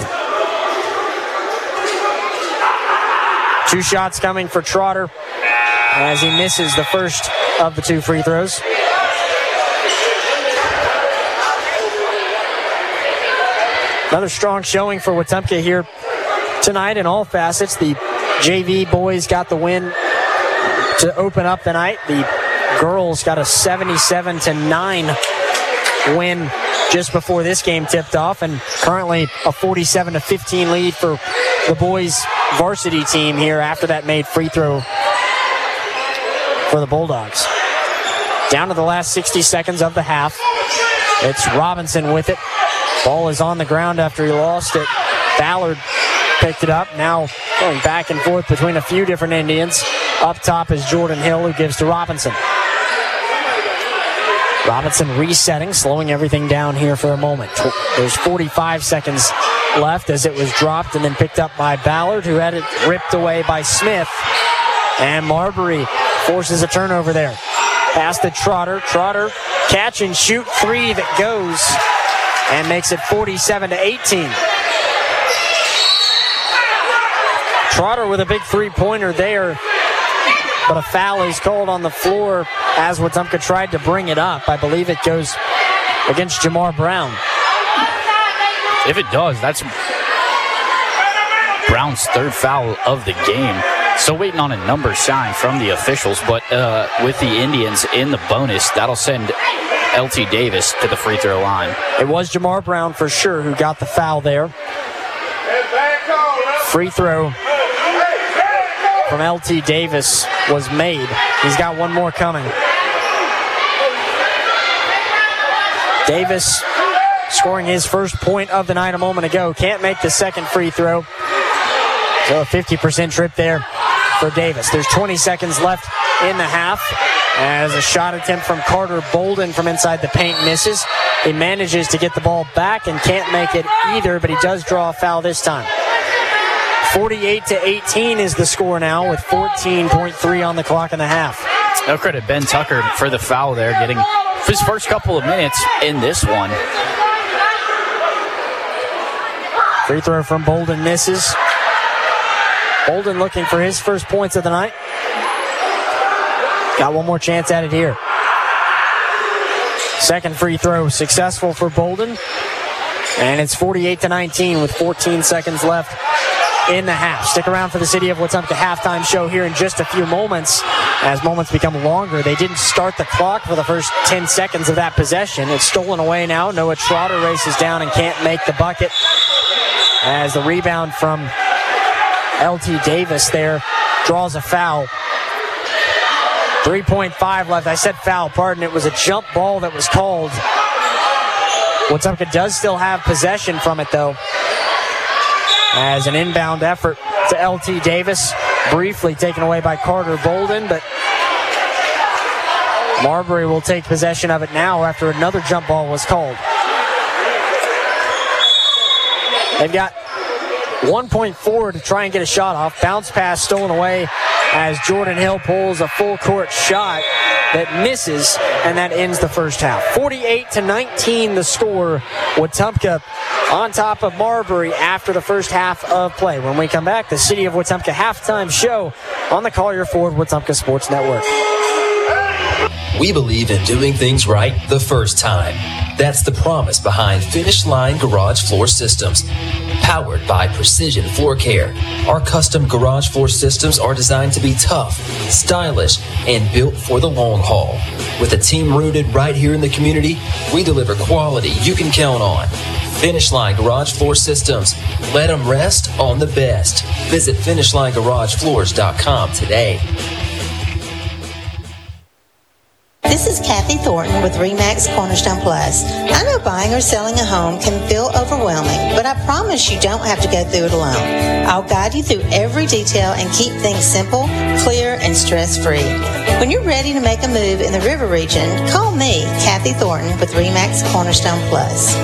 Two shots coming for Trotter as he misses the first of the two free throws. Another strong showing for Wetumpka here tonight in all facets. The J V boys got the win to open up the night. The girls got a seventy-seven to nine win just before this game tipped off, and currently a forty-seven to fifteen lead for the boys varsity team here after that made free throw for the Bulldogs. Down to the last sixty seconds of the half. It's Robinson with it. Ball is on the ground after he lost it. Ballard picked it up. Now going back and forth between a few different Indians. Up top is Jordan Hill, who gives to Robinson. Robinson resetting, slowing everything down here for a moment. There's forty-five seconds left as it was dropped and then picked up by Ballard, who had it ripped away by Smith. And Marbury forces a turnover there. Pass to Trotter. Trotter catch and shoot three that goes and makes it forty-seven to eighteen. Trotter with a big three-pointer there, but a foul is called on the floor as Wetumpka tried to bring it up. I believe it goes against Jamar Brown. If it does, that's Brown's third foul of the game. Still waiting on a number sign from the officials, but uh, with the Indians in the bonus, that'll send L T Davis to the free throw line. It was Jamar Brown for sure who got the foul there. Free throw from L T Davis was made. He's got one more coming. Davis scoring his first point of the night a moment ago. Can't make the second free throw. So a fifty percent trip there for Davis. There's twenty seconds left in the half as a shot attempt from Carter Bolden from inside the paint misses. He manages to get the ball back and can't make it either, but he does draw a foul this time. forty-eight to eighteen is the score now with fourteen point three on the clock in the half. No credit Ben Tucker for the foul there, getting his first couple of minutes in this one. Free throw from Bolden misses. Bolden looking for his first points of the night. Got one more chance at it here. Second free throw successful for Bolden. And it's forty-eight to nineteen with fourteen seconds left in the half. Stick around for the City of Wetumpka halftime show here in just a few moments. As moments become longer, they didn't start the clock for the first ten seconds of that possession. It's stolen away now. Noah Trotter races down and can't make the bucket as the rebound from L T Davis there draws a foul. three point five left. I said foul, pardon. It was a jump ball that was called. Wetumpka does still have possession from it, though, as an inbound effort to L T Davis. Briefly taken away by Carter Bolden, but Marbury will take possession of it now after another jump ball was called. They've got one point four to try and get a shot off. Bounce pass stolen away as Jordan Hill pulls a full court shot that misses, and that ends the first half. forty-eight to nineteen the score. Wetumpka on top of Marbury after the first half of play. When we come back, the City of Wetumpka halftime show on the Collier Ford Wetumpka Sports Network. We believe in doing things right the first time. That's the promise behind Finish Line Garage Floor Systems. Powered by Precision Floor Care, our custom garage floor systems are designed to be tough, stylish, and built for the long haul. With a team rooted right here in the community, we deliver quality you can count on. Finish Line Garage Floor Systems. Let them rest on the best. Visit finish line garage floors dot com today. This is Kathy Thornton with RE/MAX Cornerstone Plus. I know buying or selling a home can feel overwhelming, but I promise you don't have to go through it alone. I'll guide you through every detail and keep things simple, clear, and stress-free. When you're ready to make a move in the River Region, call me, Kathy Thornton, with RE/MAX Cornerstone Plus.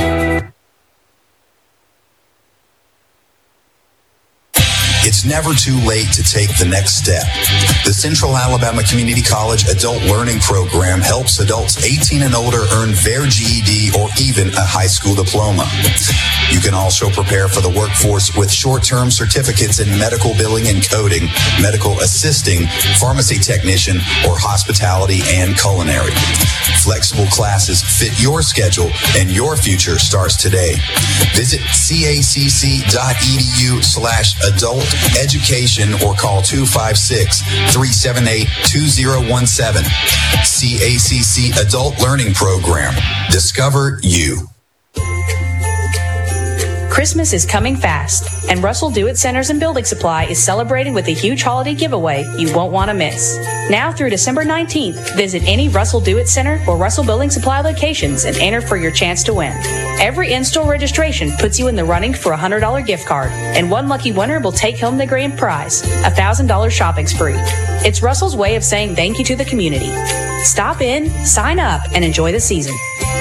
It's never too late to take the next step. The Central Alabama Community College Adult Learning Program helps adults eighteen and older earn their G E D or even a high school diploma. You can also prepare for the workforce with short-term certificates in medical billing and coding, medical assisting, pharmacy technician, or hospitality and culinary. Flexible classes fit your schedule and your future starts today. Visit cacc.edu slash adult education or call two five six, three seven eight, two zero one seven. C A C C Adult Learning Program. Discover you. Christmas is coming fast, and Russell Do-It Centers and Building Supply is celebrating with a huge holiday giveaway you won't want to miss. Now through December nineteenth, visit any Russell Do-It Center or Russell Building Supply locations and enter for your chance to win. Every in-store registration puts you in the running for a one hundred dollars gift card, and one lucky winner will take home the grand prize, a one thousand dollars shopping spree. It's Russell's way of saying thank you to the community. Stop in, sign up, and enjoy the season.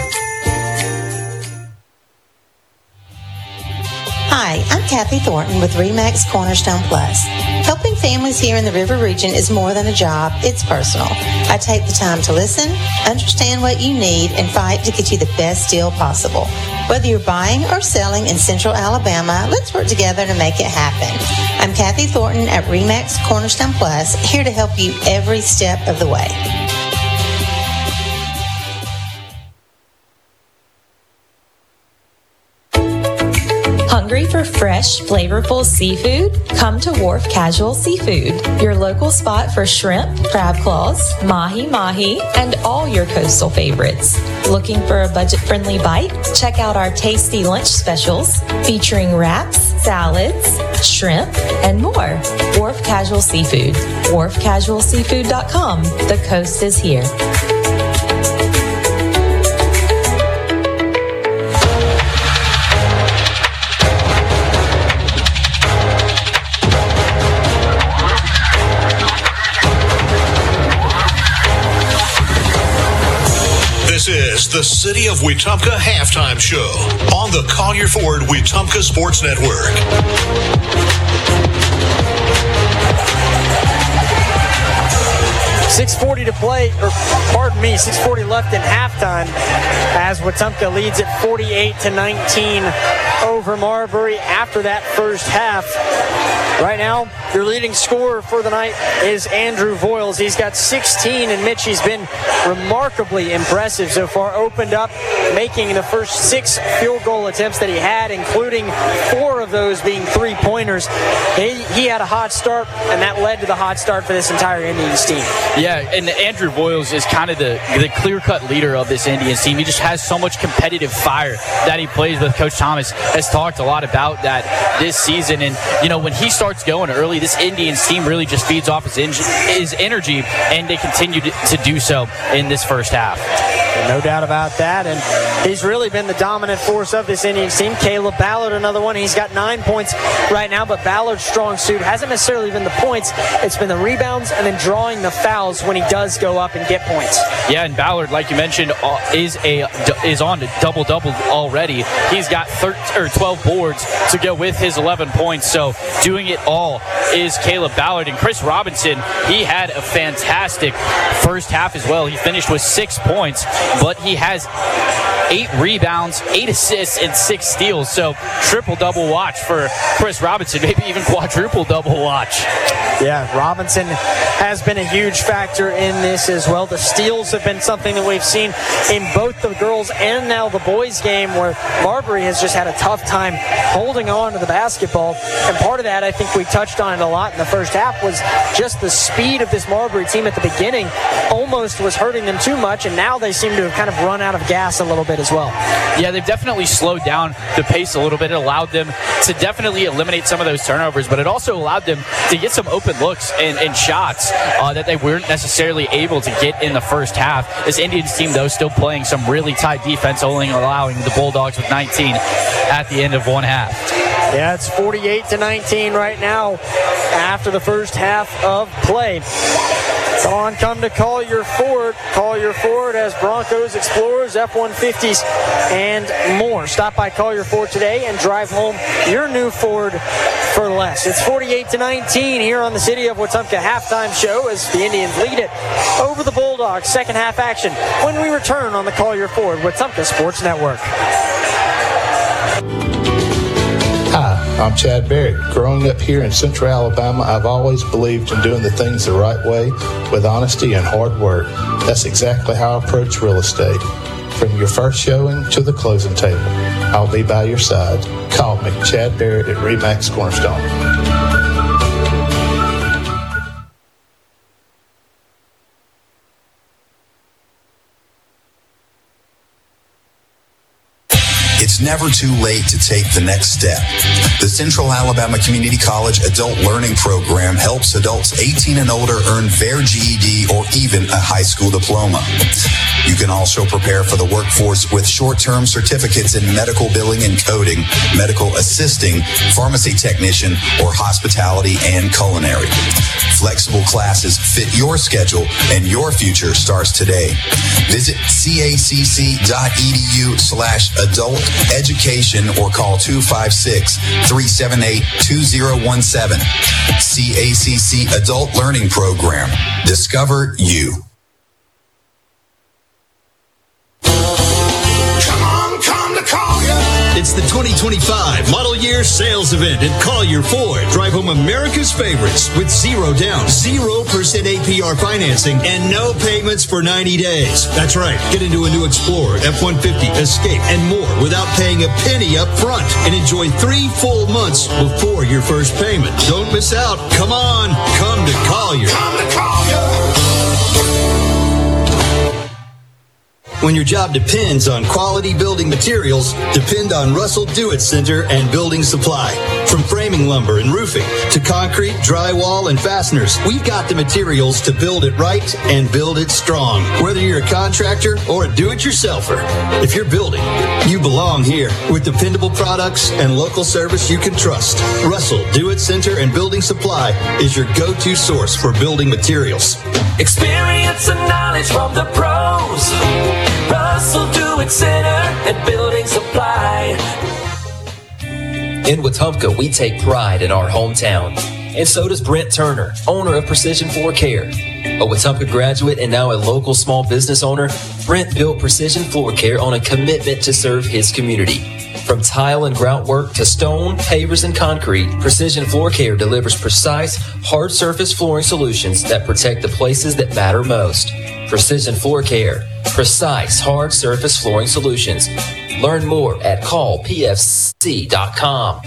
Hi, I'm Kathy Thornton with RE/MAX Cornerstone Plus. Helping families here in the River Region is more than a job, it's personal. I take the time to listen, understand what you need, and fight to get you the best deal possible. Whether you're buying or selling in Central Alabama, let's work together to make it happen. I'm Kathy Thornton at RE/MAX Cornerstone Plus, here to help you every step of the way. Hungry for fresh, flavorful seafood? Come to Wharf Casual Seafood, your local spot for shrimp, crab claws, mahi-mahi, and all your coastal favorites. Looking for a budget-friendly bite? Check out our tasty lunch specials featuring wraps, salads, shrimp, and more. Wharf Casual Seafood, wharf casual seafood dot com. The coast is here. This is the City of Wetumpka halftime show on the Collier Ford Wetumpka Sports Network. six forty to play, or pardon me, six forty left in halftime as Wetumpka leads at forty-eight to nineteen over Marbury after that first half. Right now, your leading scorer for the night is Andrew Voiles. He's got sixteen, and Mitch, he's been remarkably impressive so far. Opened up, making the first six field goal attempts that he had, including four of those being three-pointers. He, he had a hot start, and that led to the hot start for this entire Indians team. Yeah, and Andrew Voiles is kind of the, the clear-cut leader of this Indians team. He just has so much competitive fire that he plays with. Coach Thomas has talked a lot about that this season, and, you know, when he starts going early, this Indians team really just feeds off his, en- his energy, and they continue to, to do so in this first half. No doubt about that, and he's really been the dominant force of this Indians team. Caleb Ballard, another one. He's got nine points right now, but Ballard's strong suit hasn't necessarily been the points. It's been the rebounds and then drawing the fouls when he does go up and get points. Yeah, and Ballard, like you mentioned, is a is on a double-double already. He's got thirteen, or twelve boards to go with his eleven points, so doing it all is Caleb Ballard. And Chris Robinson, he had a fantastic first half as well. He finished with six points, but he has eight rebounds, eight assists, and six steals. So triple-double watch for Chris Robinson, maybe even quadruple-double watch. Yeah, Robinson has been a huge factor in this as well. The steals have been something that we've seen in both the girls and now the boys game, where Marbury has just had a tough time holding on to the basketball. And part of that, I think we touched on it a lot in the first half, was just the speed of this Marbury team at the beginning almost was hurting them too much, and now they seem to have kind of run out of gas a little bit as well. Yeah, they've definitely slowed down the pace a little bit. It allowed them to definitely eliminate some of those turnovers, but it also allowed them to get some open looks and, and shots uh, that they weren't necessarily able to get in the first half. This Indians team, though, still playing some really tight defense, only allowing the Bulldogs with nineteen at the end of one half. Yeah, it's forty-eight to nineteen right now after the first half of play. On come to Collier Ford. Collier Ford has Broncos, Explorers, F one fifties, and more. Stop by Collier Ford today and drive home your new Ford for less. It's forty-eight to nineteen here on the City of Wetumpka halftime show as the Indians lead it over the Bulldogs. Second half action when we return on the Collier Ford Wetumpka Sports Network. Hi, I'm Chad Barrett. Growing up here in Central Alabama, I've always believed in doing the things the right way with honesty and hard work. That's exactly how I approach real estate. From your first showing to the closing table, I'll be by your side. Call me, Chad Barrett at RE/MAX Cornerstone. It's never too late to take the next step. The Central Alabama Community College Adult Learning Program helps adults eighteen and older earn their G E D or even a high school diploma. You can also prepare for the workforce with short-term certificates in medical billing and coding, medical assisting, pharmacy technician, or hospitality and culinary. Flexible classes fit your schedule and your future starts today. Visit cacc.edu slash adult education or call two five six, three seven eight, two zero one seven. C A C C Adult Learning Program. Discover you. Come on, come to Collier. It's the twenty twenty-five Model Year Sales Event at Collier Ford. Drive home America's favorites with zero down, zero percent A P R financing, and no payments for ninety days. That's right. Get into a new Explorer, F one fifty, Escape, and more without paying a penny up front. And enjoy three full months before your first payment. Don't miss out. Come on. Come to Collier. Come to Collier. When your job depends on quality building materials, depend on Russell Do-It Center and Building Supply. From framing lumber and roofing to concrete, drywall, and fasteners, we've got the materials to build it right and build it strong. Whether you're a contractor or a do-it-yourselfer, if you're building, you belong here. With dependable products and local service you can trust, Russell Do-It Center and Building Supply is your go-to source for building materials. Experience and knowledge from the pros. Russell Do-It Center and Building Supply. In Wetumpka, we take pride in our hometown. And so does Brent Turner, owner of Precision Floor Care. A Wetumpka graduate and now a local small business owner, Brent built Precision Floor Care on a commitment to serve his community. From tile and grout work to stone, pavers, and concrete, Precision Floor Care delivers precise, hard surface flooring solutions that protect the places that matter most. Precision Floor Care. Precise, hard surface flooring solutions. Learn more at call p f c dot com.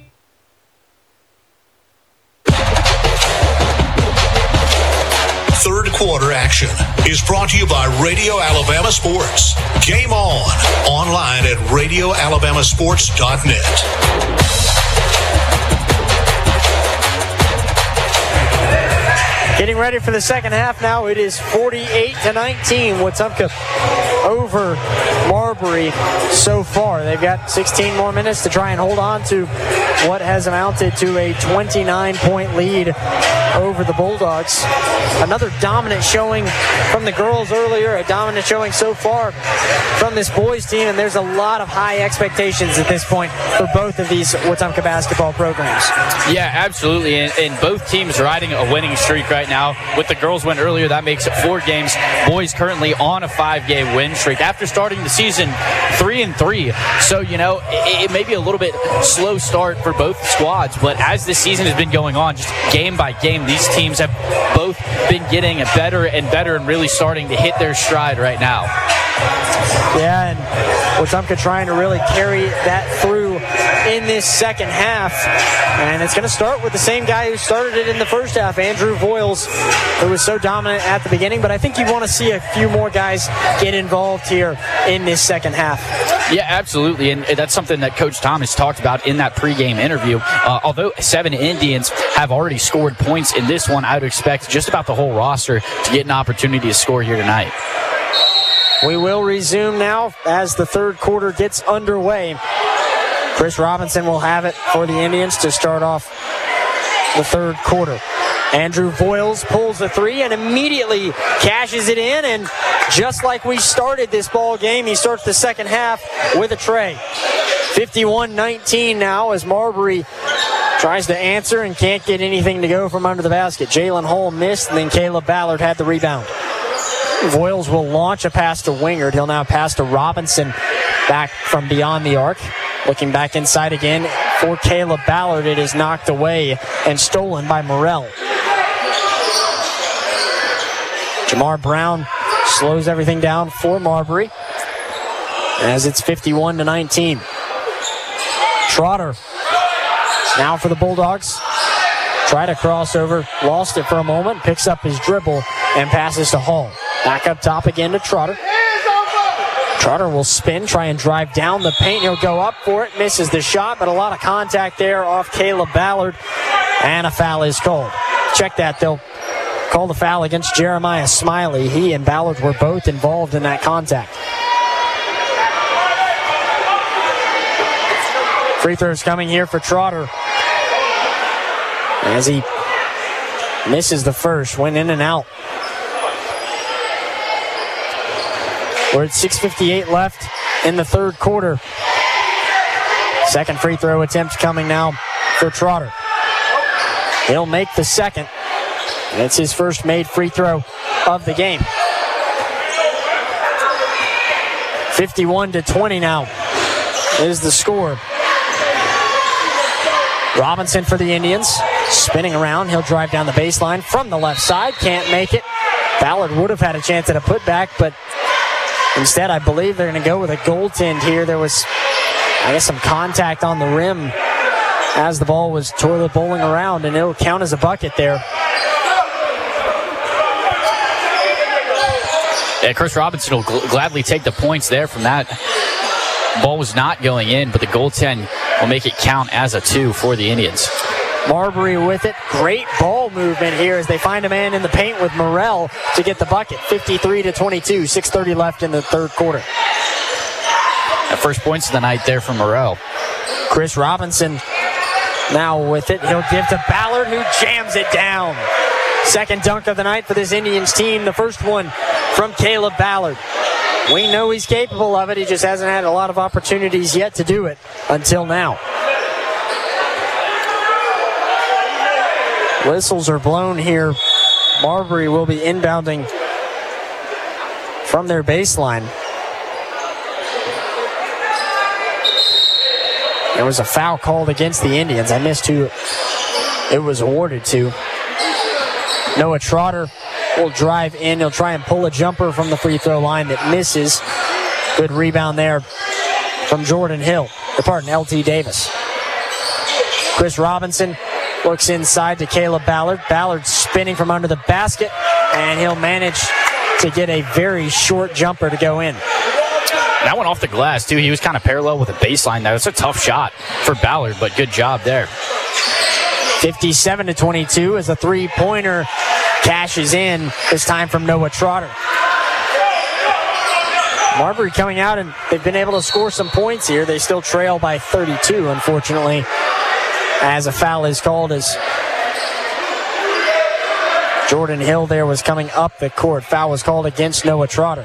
Third quarter action is brought to you by Radio Alabama Sports. Game on. Online at radio alabama sports dot net. Getting ready for the second half now. It is forty-eight to nineteen. Wetumpka over Marbury so far. They've got sixteen more minutes to try and hold on to what has amounted to a twenty-nine point lead over the Bulldogs. Another dominant showing from the girls earlier, a dominant showing so far from this boys team, and there's a lot of high expectations at this point for both of these Wetumpka basketball programs. Yeah, absolutely, and, and both teams riding a winning streak right now. With the girls win earlier, that makes it four games. Boys currently on a five-game win streak after starting the season three and three. So, you know, it, it may be a little bit slow start for both squads, but as this season has been going on, just game by game, these teams have both been getting better and better and really starting to hit their stride right now. Yeah, and Wetumpka trying to really carry that through in this second half. And it's going to start with the same guy who started it in the first half, Andrew Voiles, who was so dominant at the beginning. But I think you want to see a few more guys get involved here in this second half. Yeah, absolutely, and that's something that Coach Thomas talked about in that pregame interview. Uh, although seven Indians have already scored points in this one, I would expect just about the whole roster to get an opportunity to score here tonight. We will resume now as the third quarter gets underway. Chris Robinson will have it for the Indians to start off the third quarter. Andrew Voiles pulls the three and immediately cashes it in, and just like we started this ball game, he starts the second half with a tray. fifty-one nineteen now as Marbury tries to answer and can't get anything to go from under the basket. Jalen Hull missed, and then Caleb Ballard had the rebound. Voiles will launch a pass to Wingard. He'll now pass to Robinson back from beyond the arc. Looking back inside again for Caleb Ballard. It is knocked away and stolen by Morrell. Jamar Brown slows everything down for Marbury as it's fifty-one to nineteen. Trotter now for the Bulldogs. Tried a crossover, lost it for a moment, picks up his dribble and passes to Hall. Back up top again to Trotter. Trotter will spin, try and drive down the paint. He'll go up for it, misses the shot, but a lot of contact there off Caleb Ballard, and a foul is called. Check that, they'll call the foul against Jeremiah Smiley. He and Ballard were both involved in that contact. Free throws coming here for Trotter as he misses the first, went in and out. We're at six fifty-eight left in the third quarter. Second free throw attempt coming now for Trotter. He'll make the second. It's his first made free throw of the game. fifty-one to twenty now is the score. Robinson for the Indians. Spinning around. He'll drive down the baseline from the left side. Can't make it. Ballard would have had a chance at a putback, but instead, I believe they're going to go with a goaltend here. There was, I guess, some contact on the rim as the ball was toilet bowling around, and it'll count as a bucket there. Yeah, Chris Robinson will gl- gladly take the points there from that. Ball was not going in, but the goaltend will make it count as a two for the Indians. Marbury with it. Great ball movement here as they find a man in the paint with Morrell to get the bucket. fifty-three to twenty-two, six thirty left in the third quarter. The first points of the night there from Morrell. Chris Robinson now with it. He'll give to Ballard, who jams it down. Second dunk of the night for this Indians team. The first one from Caleb Ballard. We know he's capable of it. He just hasn't had a lot of opportunities yet to do it until now. Whistles are blown here. Marbury will be inbounding from their baseline. There was a foul called against the Indians. I missed who it was awarded to. Noah Trotter will drive in. He'll try and pull a jumper from the free throw line that misses. Good rebound there from Jordan Hill. Or pardon, L T Davis. Chris Robinson looks inside to Caleb Ballard. Ballard spinning from under the basket, and he'll manage to get a very short jumper to go in. That went off the glass, too. He was kind of parallel with the baseline. That was a tough shot for Ballard, but good job there. fifty-seven to twenty-two as a three-pointer cashes in, this time from Noah Trotter. Marbury coming out, and they've been able to score some points here. They still trail by thirty-two, unfortunately, as a foul is called as Jordan Hill there was coming up the court. Foul was called against Noah Trotter.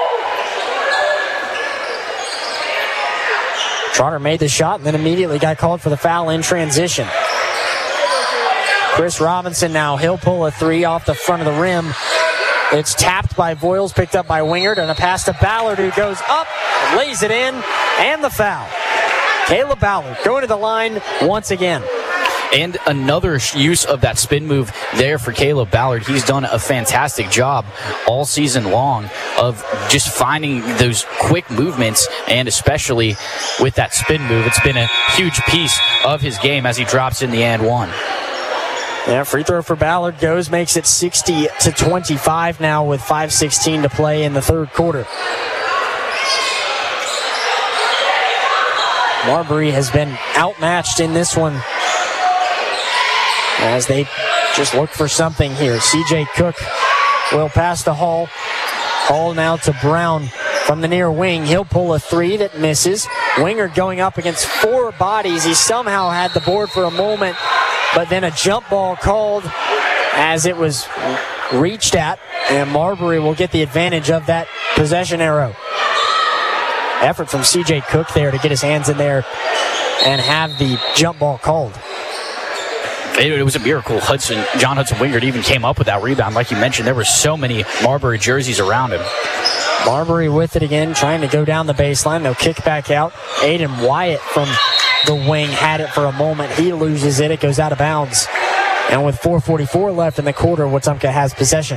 Trotter made the shot and then immediately got called for the foul in transition. Chris Robinson now. He'll pull a three off the front of the rim. It's tapped by Voiles, picked up by Wingard, and a pass to Ballard, who goes up, lays it in, and the foul. Caleb Ballard going to the line once again. And another use of that spin move there for Caleb Ballard. He's done a fantastic job all season long of just finding those quick movements, and especially with that spin move. It's been a huge piece of his game as he drops in the and one. Yeah, free throw for Ballard goes, makes it sixty to twenty-five now with five sixteen to play in the third quarter. Marbury has been outmatched in this one as they just look for something here. C J Cook will pass to Hall. Hall now to Brown from the near wing. He'll pull a three that misses. Wingard going up against four bodies. He somehow had the board for a moment, but then a jump ball called as it was reached at, and Marbury will get the advantage of that possession arrow. Effort from C J Cook there to get his hands in there and have the jump ball called. It was a miracle. Hudson, John Hudson Wingard even came up with that rebound. Like you mentioned, there were so many Marbury jerseys around him. Marbury with it again, trying to go down the baseline. They'll kick back out. Aiden Wyatt from the wing had it for a moment. He loses it. It goes out of bounds. And with four forty-four left in the quarter, Wetumpka has possession.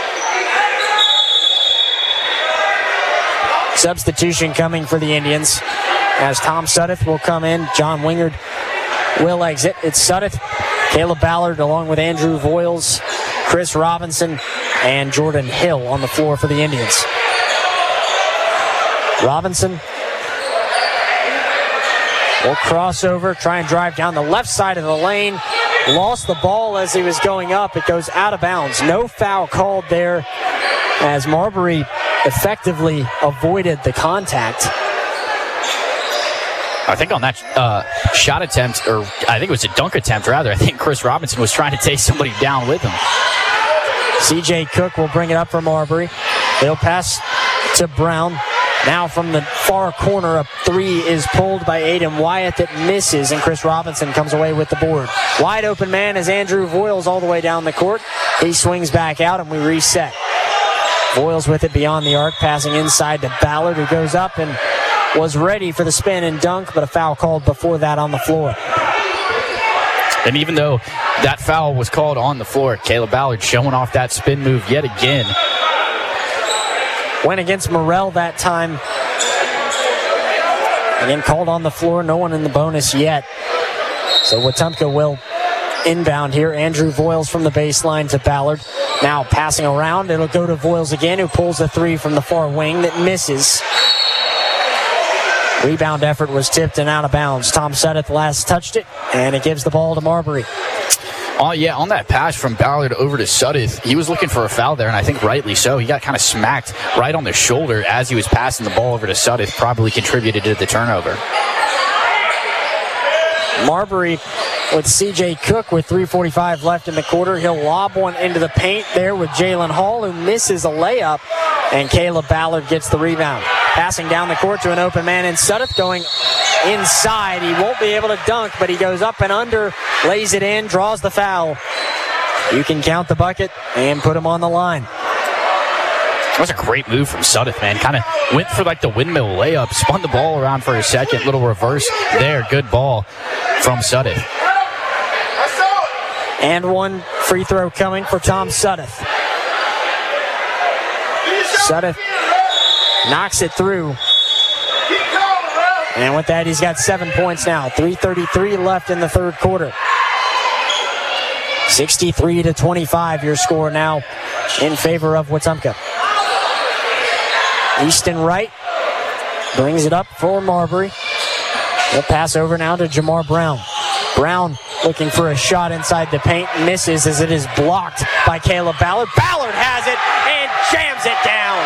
Substitution coming for the Indians as Tom Suddeth will come in. John Wingard will exit. It's Suddeth, Caleb Ballard, along with Andrew Voiles, Chris Robinson, and Jordan Hill on the floor for the Indians. Robinson will cross over, try and drive down the left side of the lane. Lost the ball as he was going up. It goes out of bounds. No foul called there as Marbury effectively avoided the contact. I think on that uh, shot attempt, or I think it was a dunk attempt rather, I think Chris Robinson was trying to take somebody down with him. C J Cook will bring it up for Marbury. They'll pass to Brown. Now from the far corner, a three is pulled by Aiden Wyatt that misses, and Chris Robinson comes away with the board. Wide open man is Andrew Voiles all the way down the court. He swings back out, and we reset. Voiles with it beyond the arc, passing inside to Ballard, who goes up and was ready for the spin and dunk, but a foul called before that on the floor. And even though that foul was called on the floor, Caleb Ballard showing off that spin move yet again. Went against Morrell that time. Again, called on the floor. No one in the bonus yet. So Wetumpka will inbound here. Andrew Voiles from the baseline to Ballard. Now passing around. It'll go to Voiles again, who pulls a three from the far wing that misses. Rebound effort was tipped and out of bounds. Tom Suddeth last touched it, and it gives the ball to Marbury. Oh, yeah, on that pass from Ballard over to Suddeth, he was looking for a foul there, and I think rightly so. He got kind of smacked right on the shoulder as he was passing the ball over to Suddeth, probably contributed to the turnover. Marbury with C J Cook with three forty-five left in the quarter. He'll lob one into the paint there with Jalen Hall, who misses a layup, and Caleb Ballard gets the rebound. Passing down the court to an open man in Suddeth, going inside. He won't be able to dunk, but he goes up and under, lays it in, draws the foul. You can count the bucket and put him on the line. That was a great move from Suddeth, man. Kind of went for like the windmill layup, spun the ball around for a second, little reverse there. Good ball from Suddeth. And one free throw coming for Tom Suddeth. Suddeth knocks it through. And with that, he's got seven points now. three thirty-three left in the third quarter. sixty-three to twenty-five, your score now in favor of Wetumpka. Easton Wright brings it up for Marbury. He'll pass over now to Jamar Brown. Brown looking for a shot inside the paint. Misses as it is blocked by Caleb Ballard. Ballard has it and jams it down.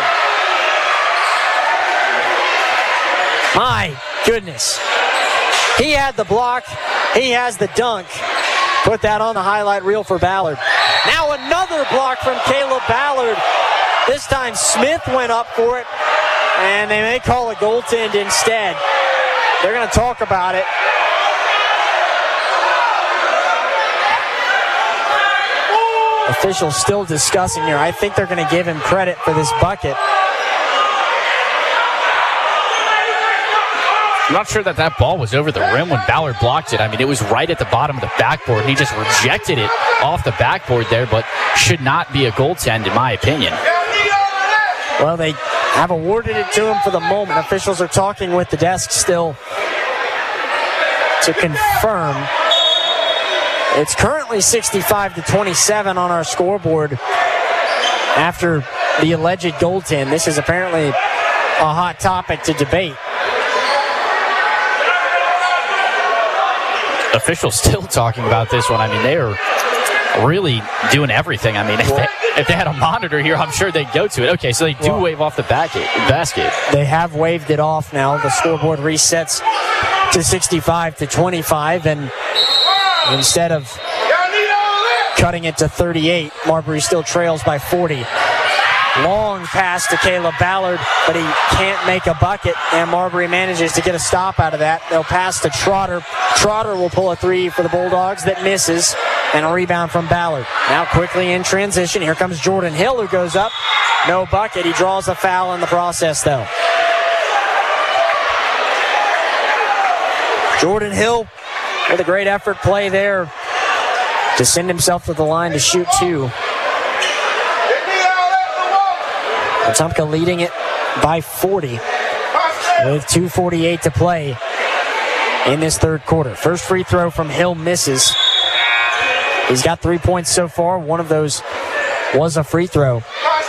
My goodness. He had the block. He has the dunk. Put that on the highlight reel for Ballard. Now another Another block from Caleb Ballard. This time Smith went up for it, and they may call a goaltend instead. They're going to talk about it. Officials still discussing here. I think they're going to give him credit for this bucket. I'm not sure that that ball was over the rim when Ballard blocked it. I mean, it was right at the bottom of the backboard. He just rejected it off the backboard there, but should not be a goaltend in my opinion. Well, they have awarded it to him for the moment. Officials are talking with the desk still to confirm. It's currently sixty-five to twenty-seven on our scoreboard after the alleged goaltend. This is apparently a hot topic to debate. Officials still talking about this one. I mean, they are really doing everything. I mean, if they, if they had a monitor here, I'm sure they'd go to it. Okay, so they do well, wave off the back basket. They have waved it off now. The scoreboard resets to sixty-five to twenty-five, and instead of cutting it to thirty-eight, Marbury still trails by forty. Long pass to Caleb Ballard, but he can't make a bucket, and Marbury manages to get a stop out of that. They'll pass to Trotter. Trotter will pull a three for the Bulldogs that misses, and a rebound from Ballard. Now quickly in transition, here comes Jordan Hill, who goes up. No bucket. He draws a foul in the process, though. Jordan Hill with a great effort play there to send himself to the line to shoot two. Wetumpka leading it by forty with two forty-eight to play in this third quarter. First free throw from Hill misses. He's got three points so far. One of those was a free throw.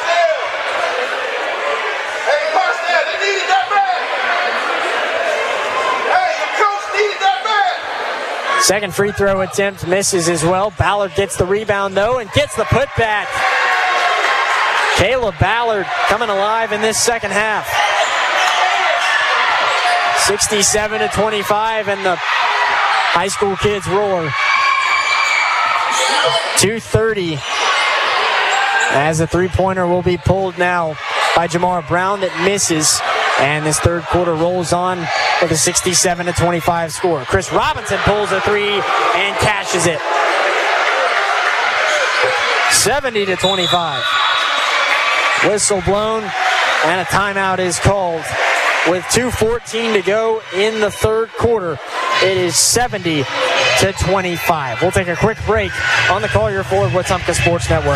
Second free throw attempt misses as well. Ballard gets the rebound, though, and gets the putback. Caleb Ballard coming alive in this second half. sixty-seven to twenty-five, and the high school kids roar. two thirty as the three-pointer will be pulled now by Jamar Brown that misses. And this third quarter rolls on with a sixty-seven to twenty-five score. Chris Robinson pulls a three and cashes it. seventy to twenty-five. Whistle blown, and a timeout is called. With two fourteen to go in the third quarter, it is seventy to twenty-five. We'll take a quick break on the Collier Ford Wetumpka Sports Network.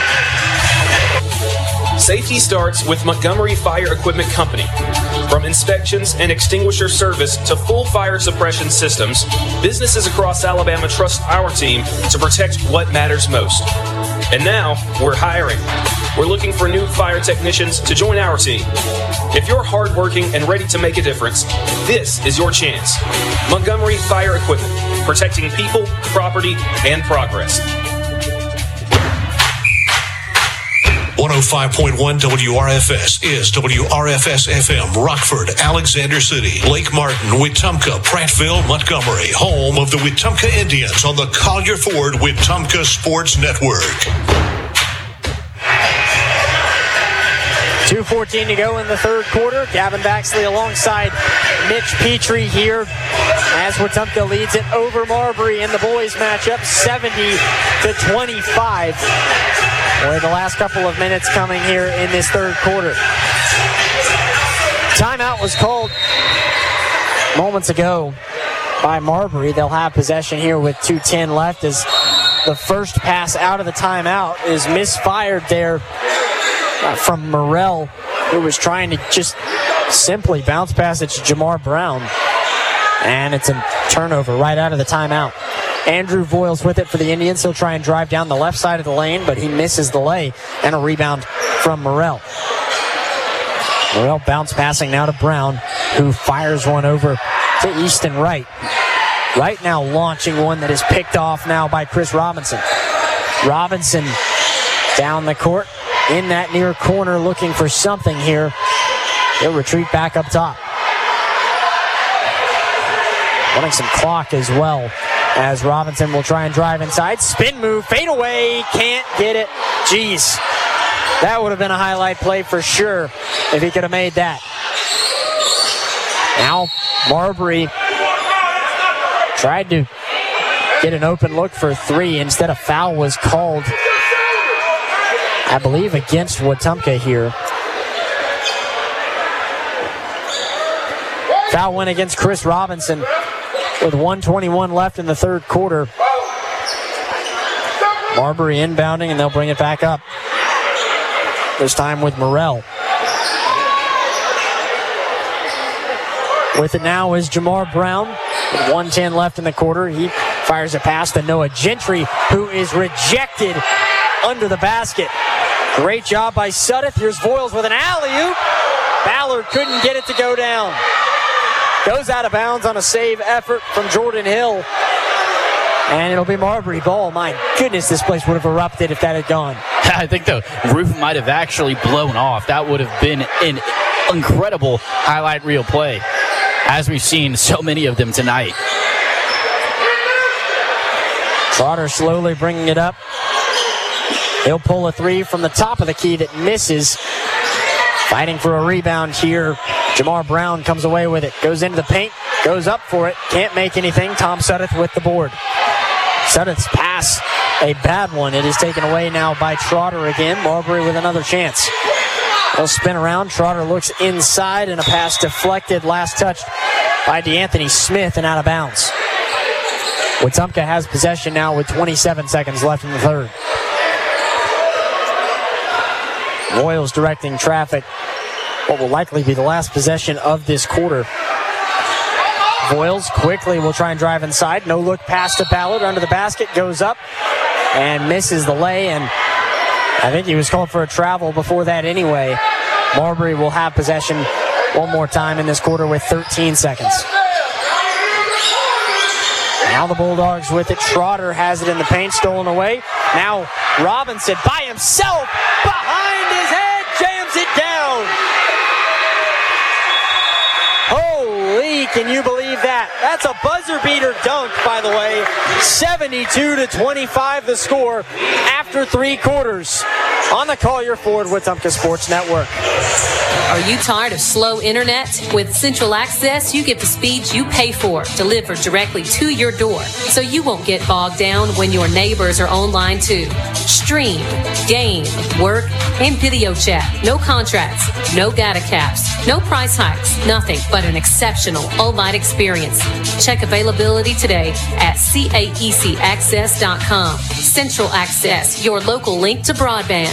Safety starts with Montgomery Fire Equipment Company. From inspections and extinguisher service to full fire suppression systems, businesses across Alabama trust our team to protect what matters most. And now, we're hiring. We're looking for new fire technicians to join our team. If you're hardworking and ready to make a difference, this is your chance. Montgomery Fire Equipment, protecting people, property, and progress. one oh five point one W R F S is W R F S F M, Rockford, Alexander City, Lake Martin, Wetumpka, Prattville, Montgomery, home of the Wetumpka Indians on the Collier Ford Wetumpka Sports Network. two fourteen to go in the third quarter. Gavin Baxley alongside Mitch Petrie here as Wetumpka leads it over Marbury in the boys matchup, seventy to twenty-five. Boy, the last couple of minutes coming here in this third quarter. Timeout was called moments ago by Marbury. They'll have possession here with two ten left as the first pass out of the timeout is misfired there from Morrell, who was trying to just simply bounce pass it to Jamar Brown. And it's a turnover right out of the timeout. Andrew Voiles with it for the Indians. He'll try and drive down the left side of the lane, but he misses the lay, and a rebound from Morrell. Morrell bounce passing now to Brown, who fires one over to Easton Wright. Right now launching one that is picked off now by Chris Robinson. Robinson down the court in that near corner looking for something here. He'll retreat back up top. Wanting some clock as well as Robinson will try and drive inside. Spin move, fade away, can't get it. Jeez. That would have been a highlight play for sure if he could have made that. Now Marbury tried to get an open look for three. Instead, a foul was called, I believe, against Wetumpka here. Foul went against Chris Robinson with one twenty-one left in the third quarter. Marbury inbounding, and they'll bring it back up. This time with Morrell. With it now is Jamar Brown. With one ten left in the quarter. He fires a pass to Noah Gentry, who is rejected under the basket. Great job by Sudduth. Here's Voiles with an alley-oop. Ballard couldn't get it to go down. Goes out of bounds on a save effort from Jordan Hill. And it'll be Marbury ball. My goodness, this place would have erupted if that had gone. I think the roof might have actually blown off. That would have been an incredible highlight reel play, as we've seen so many of them tonight. Trotter slowly bringing it up. He'll pull a three from the top of the key that misses. Fighting for a rebound here. Jamar Brown comes away with it. Goes into the paint. Goes up for it. Can't make anything. Tom Sudduth with the board. Sudduth's pass, a bad one. It is taken away now by Trotter again. Marbury with another chance. They'll spin around. Trotter looks inside, and a pass deflected. Last touched by DeAnthony Smith and out of bounds. Wetumpka has possession now with twenty-seven seconds left in the third. Royals directing traffic. What will likely be the last possession of this quarter. Voiles quickly will try and drive inside. No look pass to Ballard under the basket. Goes up and misses the lay. And I think he was called for a travel before that anyway. Marbury will have possession one more time in this quarter with thirteen seconds. Now the Bulldogs with it. Trotter has it in the paint, stolen away. Now Robinson by himself behind his head, jams it down. Holy, can you believe that? That's a buzzer beater dunk, by the way. seventy-two to twenty-five the score after three quarters on the Collier Ford Wetumpka Sports Network. Are you tired of slow internet? With Central Access, you get the speeds you pay for, delivered directly to your door, so you won't get bogged down when your neighbors are online too. Stream, game, work, and video chat. No contracts, no data caps, no price hikes, nothing but an exceptional all-night experience. Check availability today at caec access dot com. Central Access, your local link to broadband.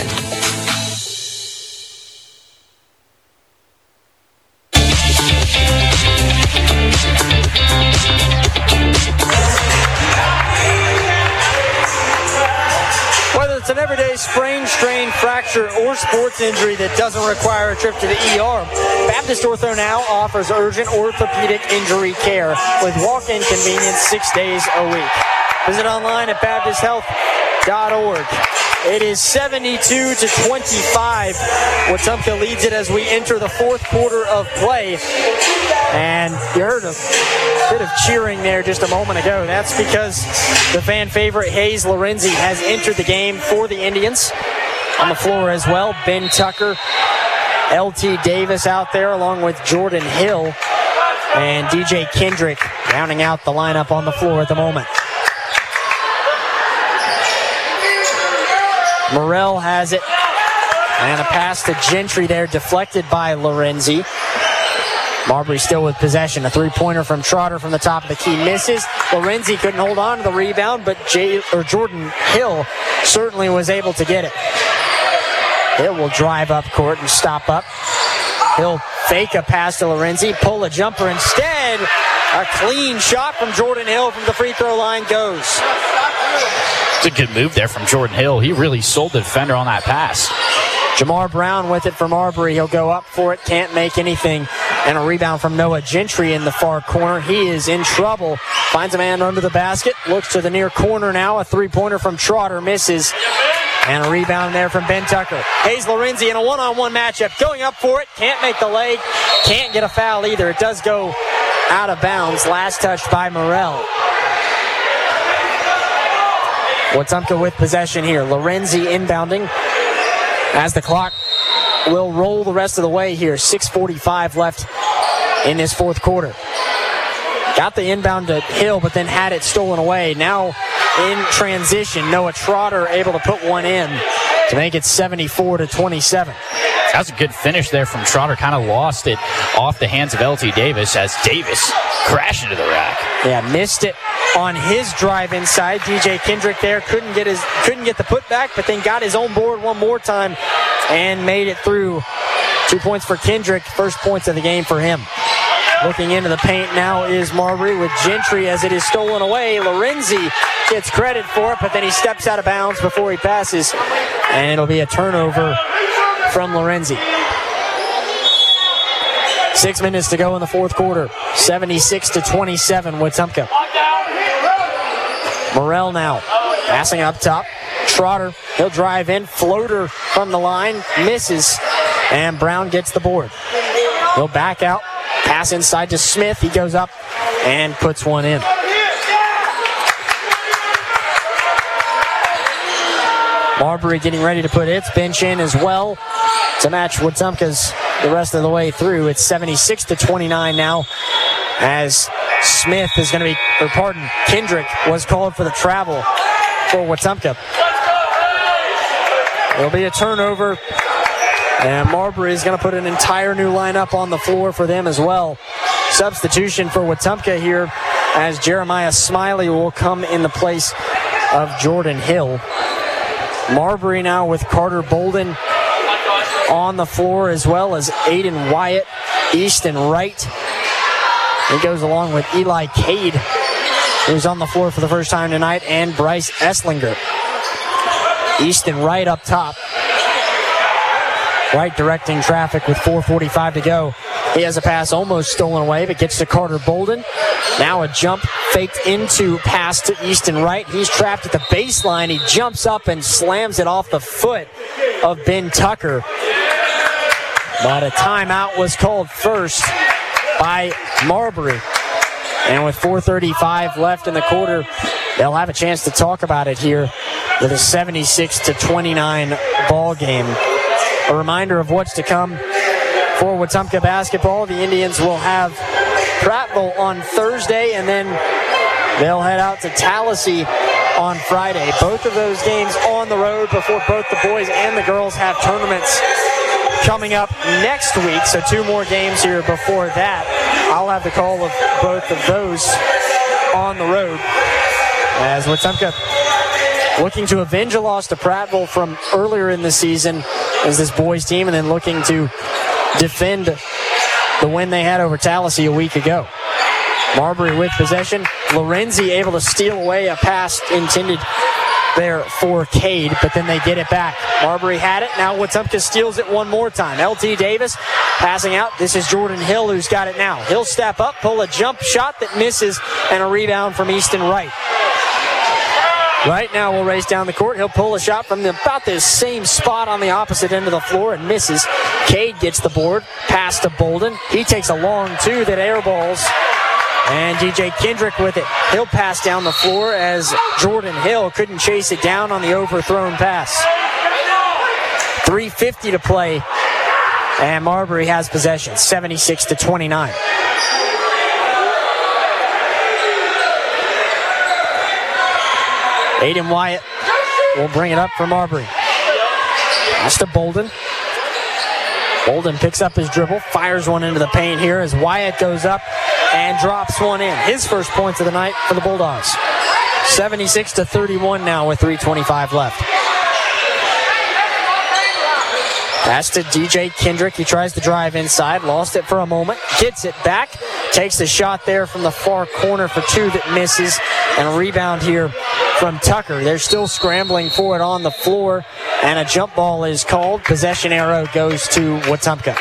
Whether it's an everyday sprain, strain, fracture, or sports injury that doesn't require a trip to the E R, Baptist Ortho now offers urgent orthopedic injury care with walk-in convenience six days a week. Visit online at baptist health dot org. It is seventy-two to twenty-five. Wetumpka leads it as we enter the fourth quarter of play. And you heard a bit of cheering there just a moment ago. That's because the fan favorite Hayes Lorenzi has entered the game for the Indians. On the floor as well, Ben Tucker, L T Davis out there along with Jordan Hill, and D J Kendrick rounding out the lineup on the floor at the moment. Morrell has it, and a pass to Gentry there, deflected by Lorenzi. Marbury still with possession. A three-pointer from Trotter from the top of the key misses. Lorenzi couldn't hold on to the rebound, but Jay, or Jordan Hill certainly was able to get it. Hill will drive up court and stop up. He'll fake a pass to Lorenzi, pull a jumper instead. A clean shot from Jordan Hill from the free throw line goes. It's a good move there from Jordan Hill. He really sold the defender on that pass. Jamar Brown with it for Marbury. He'll go up for it, can't make anything. And a rebound from Noah Gentry in the far corner. He is in trouble. Finds a man under the basket. Looks to the near corner now. A three-pointer from Trotter misses. And a rebound there from Ben Tucker. Hayes Lorenzi in a one-on-one matchup. Going up for it. Can't make the leg. Can't get a foul either. It does go out of bounds. Last touch by Morrell. Wetumpka with possession here. Lorenzi inbounding as the clock will roll the rest of the way here. six forty-five left in this fourth quarter. Got the inbound to Hill, but then had it stolen away. Now in transition, Noah Trotter able to put one in to make it seventy-four to twenty-seven. That was a good finish there from Trotter. Kind of lost it off the hands of L T Davis as Davis crashed into the rack. Yeah, missed it on his drive inside. D J Kendrick there couldn't get his couldn't get the putback, but then got his own board one more time and made it through. Two points for Kendrick. First points of the game for him. Looking into the paint now is Marbury with Gentry as it is stolen away. Lorenzi gets credit for it, but then he steps out of bounds before he passes, and it'll be a turnover from Lorenzi. Six minutes to go in the fourth quarter. seventy-six to twenty-seven, Wetumpka. Morrell now passing up top. Trotter, he'll drive in. Floater from the line, misses, and Brown gets the board. He'll back out. Pass inside to Smith. He goes up and puts one in. Marbury getting ready to put its bench in as well to match Wetumpka's the rest of the way through. It's seventy-six to twenty-nine now as Smith is going to be, or pardon, Kendrick was called for the travel for Wetumpka. It'll be a turnover. And Marbury is going to put an entire new lineup on the floor for them as well. Substitution for Wetumpka here as Jeremiah Smiley will come in the place of Jordan Hill. Marbury now with Carter Bolden on the floor as well as Aiden Wyatt, Easton Wright. He goes along with Eli Cade, who's on the floor for the first time tonight, and Bryce Esslinger. Easton Wright up top. Wright directing traffic with four forty-five to go. He has a pass almost stolen away, but gets to Carter Bolden. Now a jump faked into pass to Easton Wright. He's trapped at the baseline. He jumps up and slams it off the foot of Ben Tucker. But a timeout was called first by Marbury. And with four thirty-five left in the quarter, they'll have a chance to talk about it here with a seventy-six to twenty-nine ball game. A reminder of what's to come for Wetumpka basketball. The Indians will have Prattville on Thursday, and then they'll head out to Tallahassee on Friday. Both of those games on the road before both the boys and the girls have tournaments coming up next week. So two more games here before that. I'll have the call of both of those on the road as Wetumpka looking to avenge a loss to Prattville from earlier in the season as this boys team, and then looking to defend the win they had over Tallahassee a week ago. Marbury with possession. Lorenzi able to steal away a pass intended there for Cade, but then they get it back. Marbury had it. Now Wetumpka steals it one more time. L T Davis passing out. This is Jordan Hill who's got it now. He'll step up, pull a jump shot that misses, and a rebound from Easton Wright. Right now we'll race down the court. He'll pull a shot from the, about the same spot on the opposite end of the floor and misses. Cade gets the board. Pass to Bolden. He takes a long two that airballs. And D J Kendrick with it. He'll pass down the floor as Jordan Hill couldn't chase it down on the overthrown pass. three fifty to play. And Marbury has possession. seventy-six to twenty-nine. Aiden Wyatt will bring it up for Marbury. Pass to Bolden. Bolden picks up his dribble, fires one into the paint here as Wyatt goes up and drops one in. His first points of the night for the Bulldogs. seventy-six to thirty-one now with three twenty-five left. Pass to D J Kendrick. He tries to drive inside, lost it for a moment, gets it back, takes a shot there from the far corner for two that misses, and a rebound here from Tucker. They're still scrambling for it on the floor, and a jump ball is called. Possession arrow goes to Wetumpka.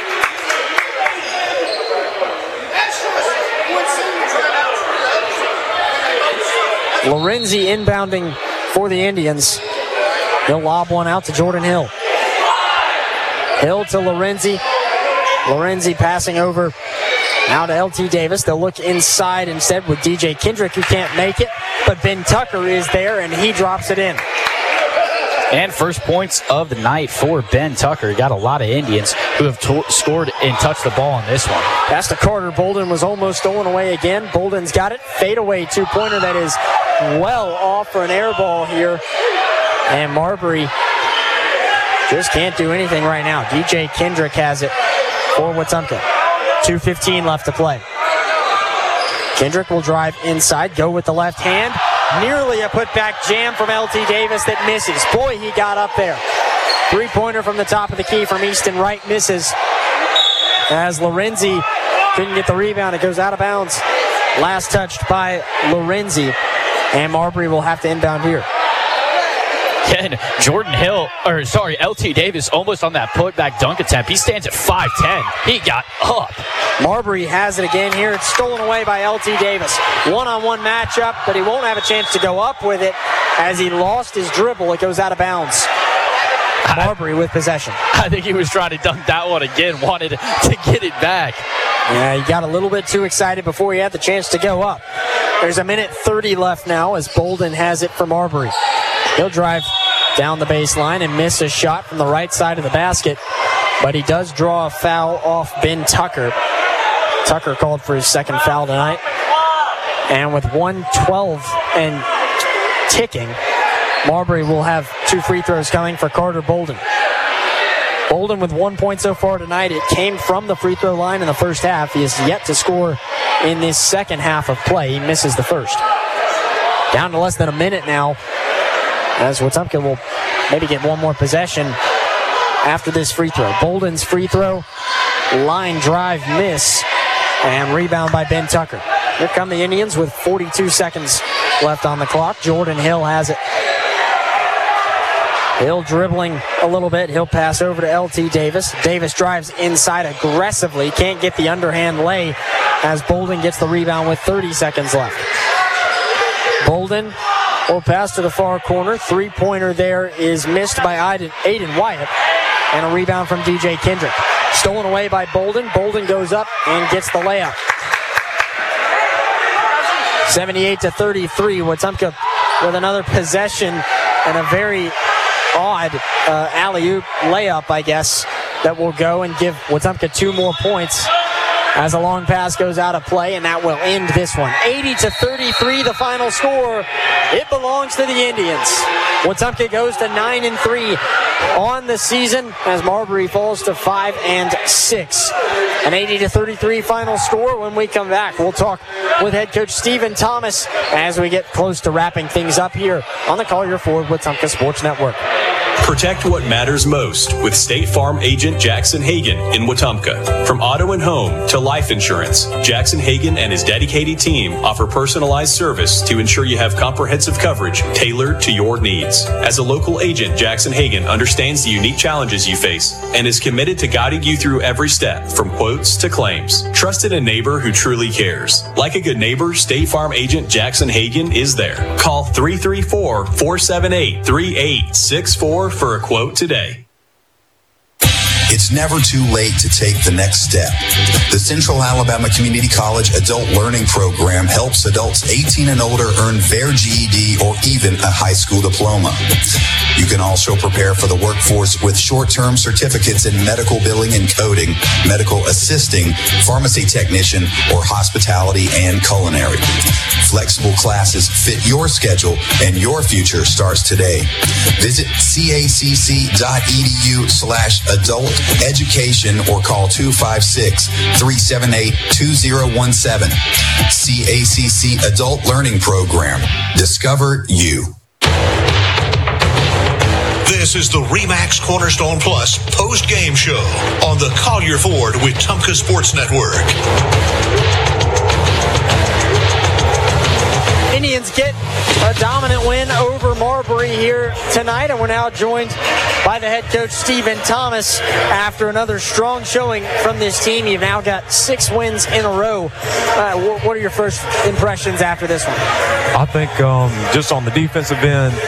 Lorenzi inbounding for the Indians. He'll lob one out to Jordan Hill. Hill to Lorenzi. Lorenzi passing over Now to L T Davis. They'll look inside instead with D J Kendrick, who can't make it, but Ben Tucker is there, and he drops it in. And first points of the night for Ben Tucker. Got a lot of Indians who have to- scored and touched the ball on this one. Pass to Carter. Bolden was almost stolen away again. Bolden's got it. Fadeaway two-pointer that is well off for an air ball here. And Marbury just can't do anything right now. D J Kendrick has it for Wetumpka. two fifteen left to play. Kendrick will drive inside, go with the left hand. Nearly a putback jam from L T Davis that misses. Boy, he got up there. Three-pointer from the top of the key from Easton Wright misses. As Lorenzi couldn't get the rebound, it goes out of bounds. Last touched by Lorenzi. And Marbury will have to inbound here. And Jordan Hill, or sorry, L T Davis almost on that putback dunk attempt. He stands at five ten. He got up. Marbury has it again here. It's stolen away by L T Davis. One-on-one matchup, but he won't have a chance to go up with it as he lost his dribble. It goes out of bounds. Marbury with possession. I think he was trying to dunk that one again, wanted to get it back. Yeah, he got a little bit too excited before he had the chance to go up. There's a minute thirty left now as Bolden has it for Marbury. He'll drive down the baseline and miss a shot from the right side of the basket, but he does draw a foul off Ben Tucker. Tucker called for his second foul tonight. And with one twelve and ticking, Marbury will have two free throws coming for Carter Bolden. Bolden with one point so far tonight. It came from the free throw line in the first half. He has yet to score in this second half of play. He misses the first. Down to less than a minute now, as Wetumpka will maybe get one more possession after this free throw. Bolden's free throw, line drive miss, and rebound by Ben Tucker. Here come the Indians with forty-two seconds left on the clock. Jordan Hill has it. Hill dribbling a little bit. He'll pass over to L T Davis. Davis drives inside aggressively. Can't get the underhand lay as Bolden gets the rebound with thirty seconds left. Bolden will pass to the far corner. Three-pointer there is missed by Aiden Wyatt. And a rebound from D J Kendrick. Stolen away by Bolden. Bolden goes up and gets the layup. seventy-eight to thirty-three. Wetumpka with another possession and a very odd uh, alley-oop layup, I guess, that will go and give Wetumpka two more points as a long pass goes out of play, and that will end this one. eighty to thirty-three, the final score. It belongs to the Indians. Wetumpka goes to nine and three on the season as Marbury falls to five and six. An eighty to thirty-three final score. When we come back, we'll talk with head coach Stephen Thomas as we get close to wrapping things up here on the Collier Ford Wetumpka Sports Network. Protect what matters most with State Farm agent Jackson Hagan in Wetumpka. From auto and home to life insurance, Jackson Hagan and his dedicated team offer personalized service to ensure you have comprehensive coverage tailored to your needs. As a local agent, Jackson Hagan understands the unique challenges you face and is committed to guiding you through every step, from quotes to claims. Trust in a neighbor who truly cares. Like a good neighbor, State Farm agent Jackson Hagan is there. Call three three four, four seven eight, three eight six four for a quote today. It's never too late to take the next step. The Central Alabama Community College Adult Learning Program helps adults eighteen and older earn their G E D or even a high school diploma. You can also prepare for the workforce with short-term certificates in medical billing and coding, medical assisting, pharmacy technician, or hospitality and culinary. Flexible classes fit your schedule and your future starts today. Visit cacc.edu slash adult education or call two five six, three seven eight, two zero one seven. C A C C Adult Learning Program. Discover you. This is the RE/MAX Cornerstone Plus post-game show on the Collier Ford Wetumpka Sports Network. Indians get a dominant win over Marbury here tonight, and we're now joined by the head coach Stephen Thomas after another strong showing from this team. You've now got six wins in a row. Uh, what are your first impressions after this one? I think um, just on the defensive end,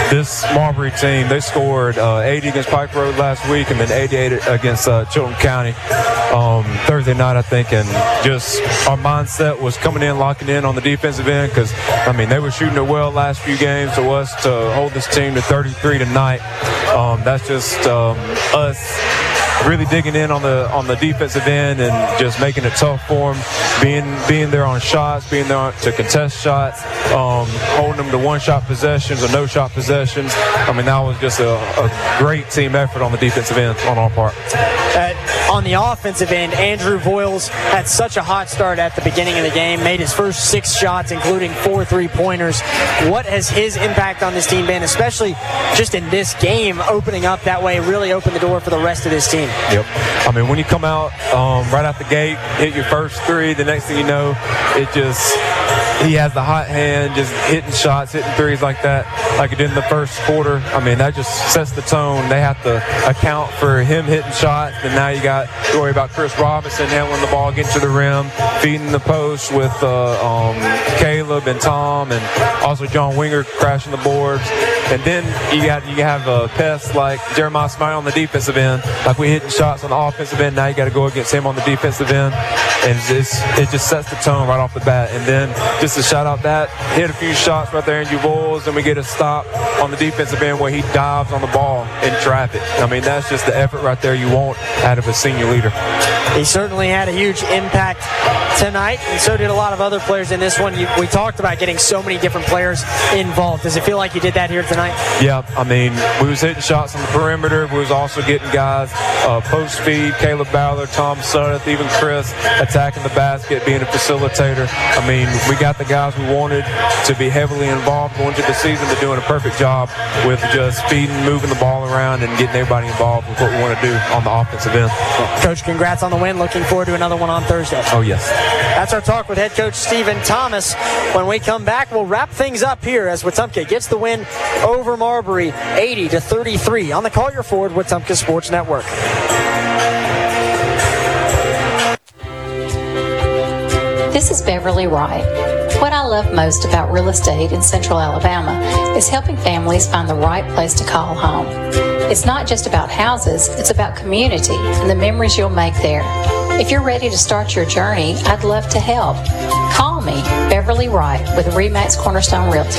this Marbury team, they scored uh, eighty against Pike Road last week and then eighty-eight against uh, Chilton County um, Thursday night, I think. And just our mindset was coming in, locking in on the defensive end because, I mean, they were shooting it well last few games. So us to hold this team to thirty-three tonight, um, that's just um, us really digging in on the on the defensive end and just making it tough for them, being being there on shots, being there to contest shots, um, holding them to one-shot possessions or no-shot possessions. I mean, that was just a, a great team effort on the defensive end on our part. Uh, on the offensive end, Andrew Voiles had such a hot start at the beginning of the game, made his first six shots, including four three-pointers. What has his impact on this team been, especially just in this game, opening up that way, really opened the door for the rest of this team? Yep. I mean, when you come out um, right out the gate, hit your first three, the next thing you know, it just, he has the hot hand, just hitting shots, hitting threes like that, like it did in the first quarter. I mean, that just sets the tone. They have to account for him hitting shots, and now you got to worry about Chris Robinson handling the ball, getting to the rim, feeding the post with uh, um, Caleb and Tom, and also John Winger crashing the boards. And then you got you have a pest like Jeremiah Smiley on the defensive end, like we hitting shots on the offensive end. Now you got to go against him on the defensive end, and it's, it just sets the tone right off the bat. And then just to shout out that hit a few shots right there in Uvols, and we get a stop on the defensive end where he dives on the ball in traffic. I mean, that's just the effort right there you want out of a senior leader. He certainly had a huge impact tonight, and so did a lot of other players in this one. You, we talked about getting so many different players involved. Does it feel like you did that here tonight? Yeah, I mean, we was hitting shots on the perimeter. We was also getting guys uh, post feed, Caleb Ballard, Tom Suddeth, even Chris attacking the basket, being a facilitator. I mean, we got the guys we wanted to be heavily involved going into the season. They're doing a perfect job with just feeding, moving the ball around, and getting everybody involved with what we want to do on the offensive end. Coach, congrats on the win. Looking forward to another one on Thursday. Oh, yes. That's our talk with head coach Stephen Thomas. When we come back, we'll wrap things up here as Wetumpka gets the win over Marbury, eighty to thirty-three, on the Collier Ford Wetumpka Sports Network. This is Beverly Wright. What I love most about real estate in Central Alabama is helping families find the right place to call home. It's not just about houses, it's about community and the memories you'll make there. If you're ready to start your journey, I'd love to help. Call me, Beverly Wright, with Remax Cornerstone Realty.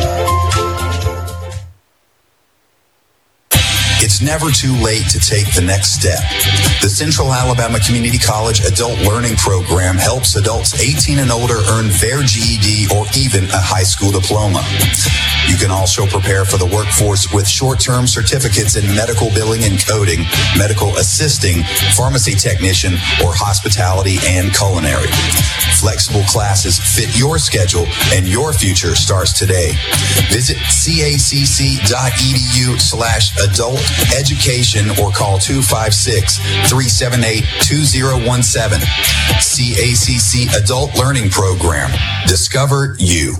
It's never too late to take the next step. The Central Alabama Community College Adult Learning Program helps adults eighteen and older earn their G E D or even a high school diploma. You can also prepare for the workforce with short-term certificates in medical billing and coding, medical assisting, pharmacy technician, or hospitality and culinary. Flexible classes fit your schedule, and your future starts today. Visit cacc.edu slash adult education or call two five six, three seven eight, two zero one seven. C A C C Adult Learning Program. Discover you.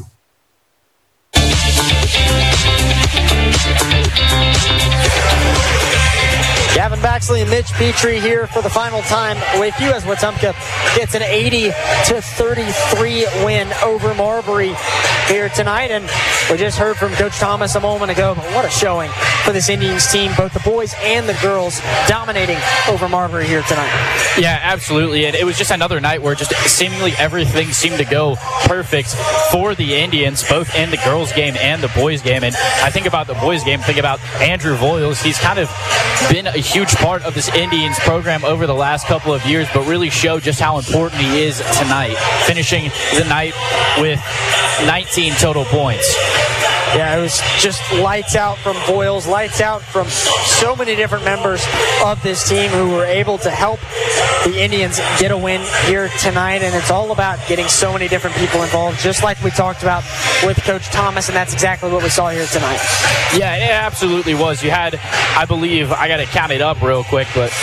Gavin Baxley and Mitch Petrie here for the final time with you as Wetumpka gets an eighty to thirty-three win over Marbury here tonight. And we just heard from Coach Thomas a moment ago, but what a showing for this Indians team, both the boys and the girls dominating over Marbury here tonight. Yeah, absolutely. And it was just another night where just seemingly everything seemed to go perfect for the Indians, both in the girls' game and the boys' game. And I think about the boys' game, think about Andrew Voiles. He's kind of been a huge part of this Indians program over the last couple of years, but really showed just how important he is tonight, finishing the night with nineteen total points. Yeah, it was just lights out from Voiles, lights out from so many different members of this team who were able to help the Indians get a win here tonight. And it's all about getting so many different people involved, just like we talked about with Coach Thomas, and that's exactly what we saw here tonight. Yeah, it absolutely was. You had, I believe, I got to count it up real quick, but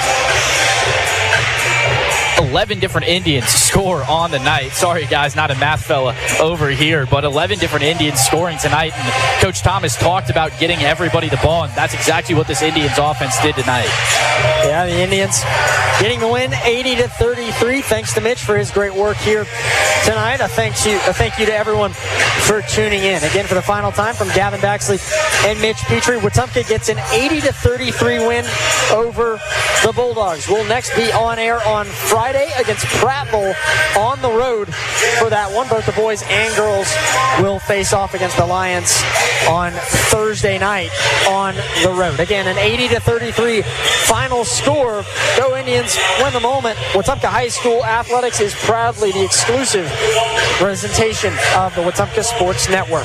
eleven different Indians score on the night. Sorry, guys, not a math fella over here, but eleven different Indians scoring tonight. And Coach Thomas talked about getting everybody the ball, and that's exactly what this Indians offense did tonight. Yeah, the Indians getting the win eighty to thirty. thirty-three. Thanks to Mitch for his great work here tonight. A thank you, a thank you to everyone for tuning in. Again, for the final time, from Gavin Baxley and Mitch Petrie, Wetumpka gets an eighty to thirty-three win over the Bulldogs. We'll next be on air on Friday against Prattville on the road for that one. Both the boys and girls will face off against the Lions on Thursday night on the road. Again, an eighty to thirty-three final score. Go Indians, win the moment. Wetumpka High School Athletics is proudly the exclusive presentation of the Wetumpka Sports Network.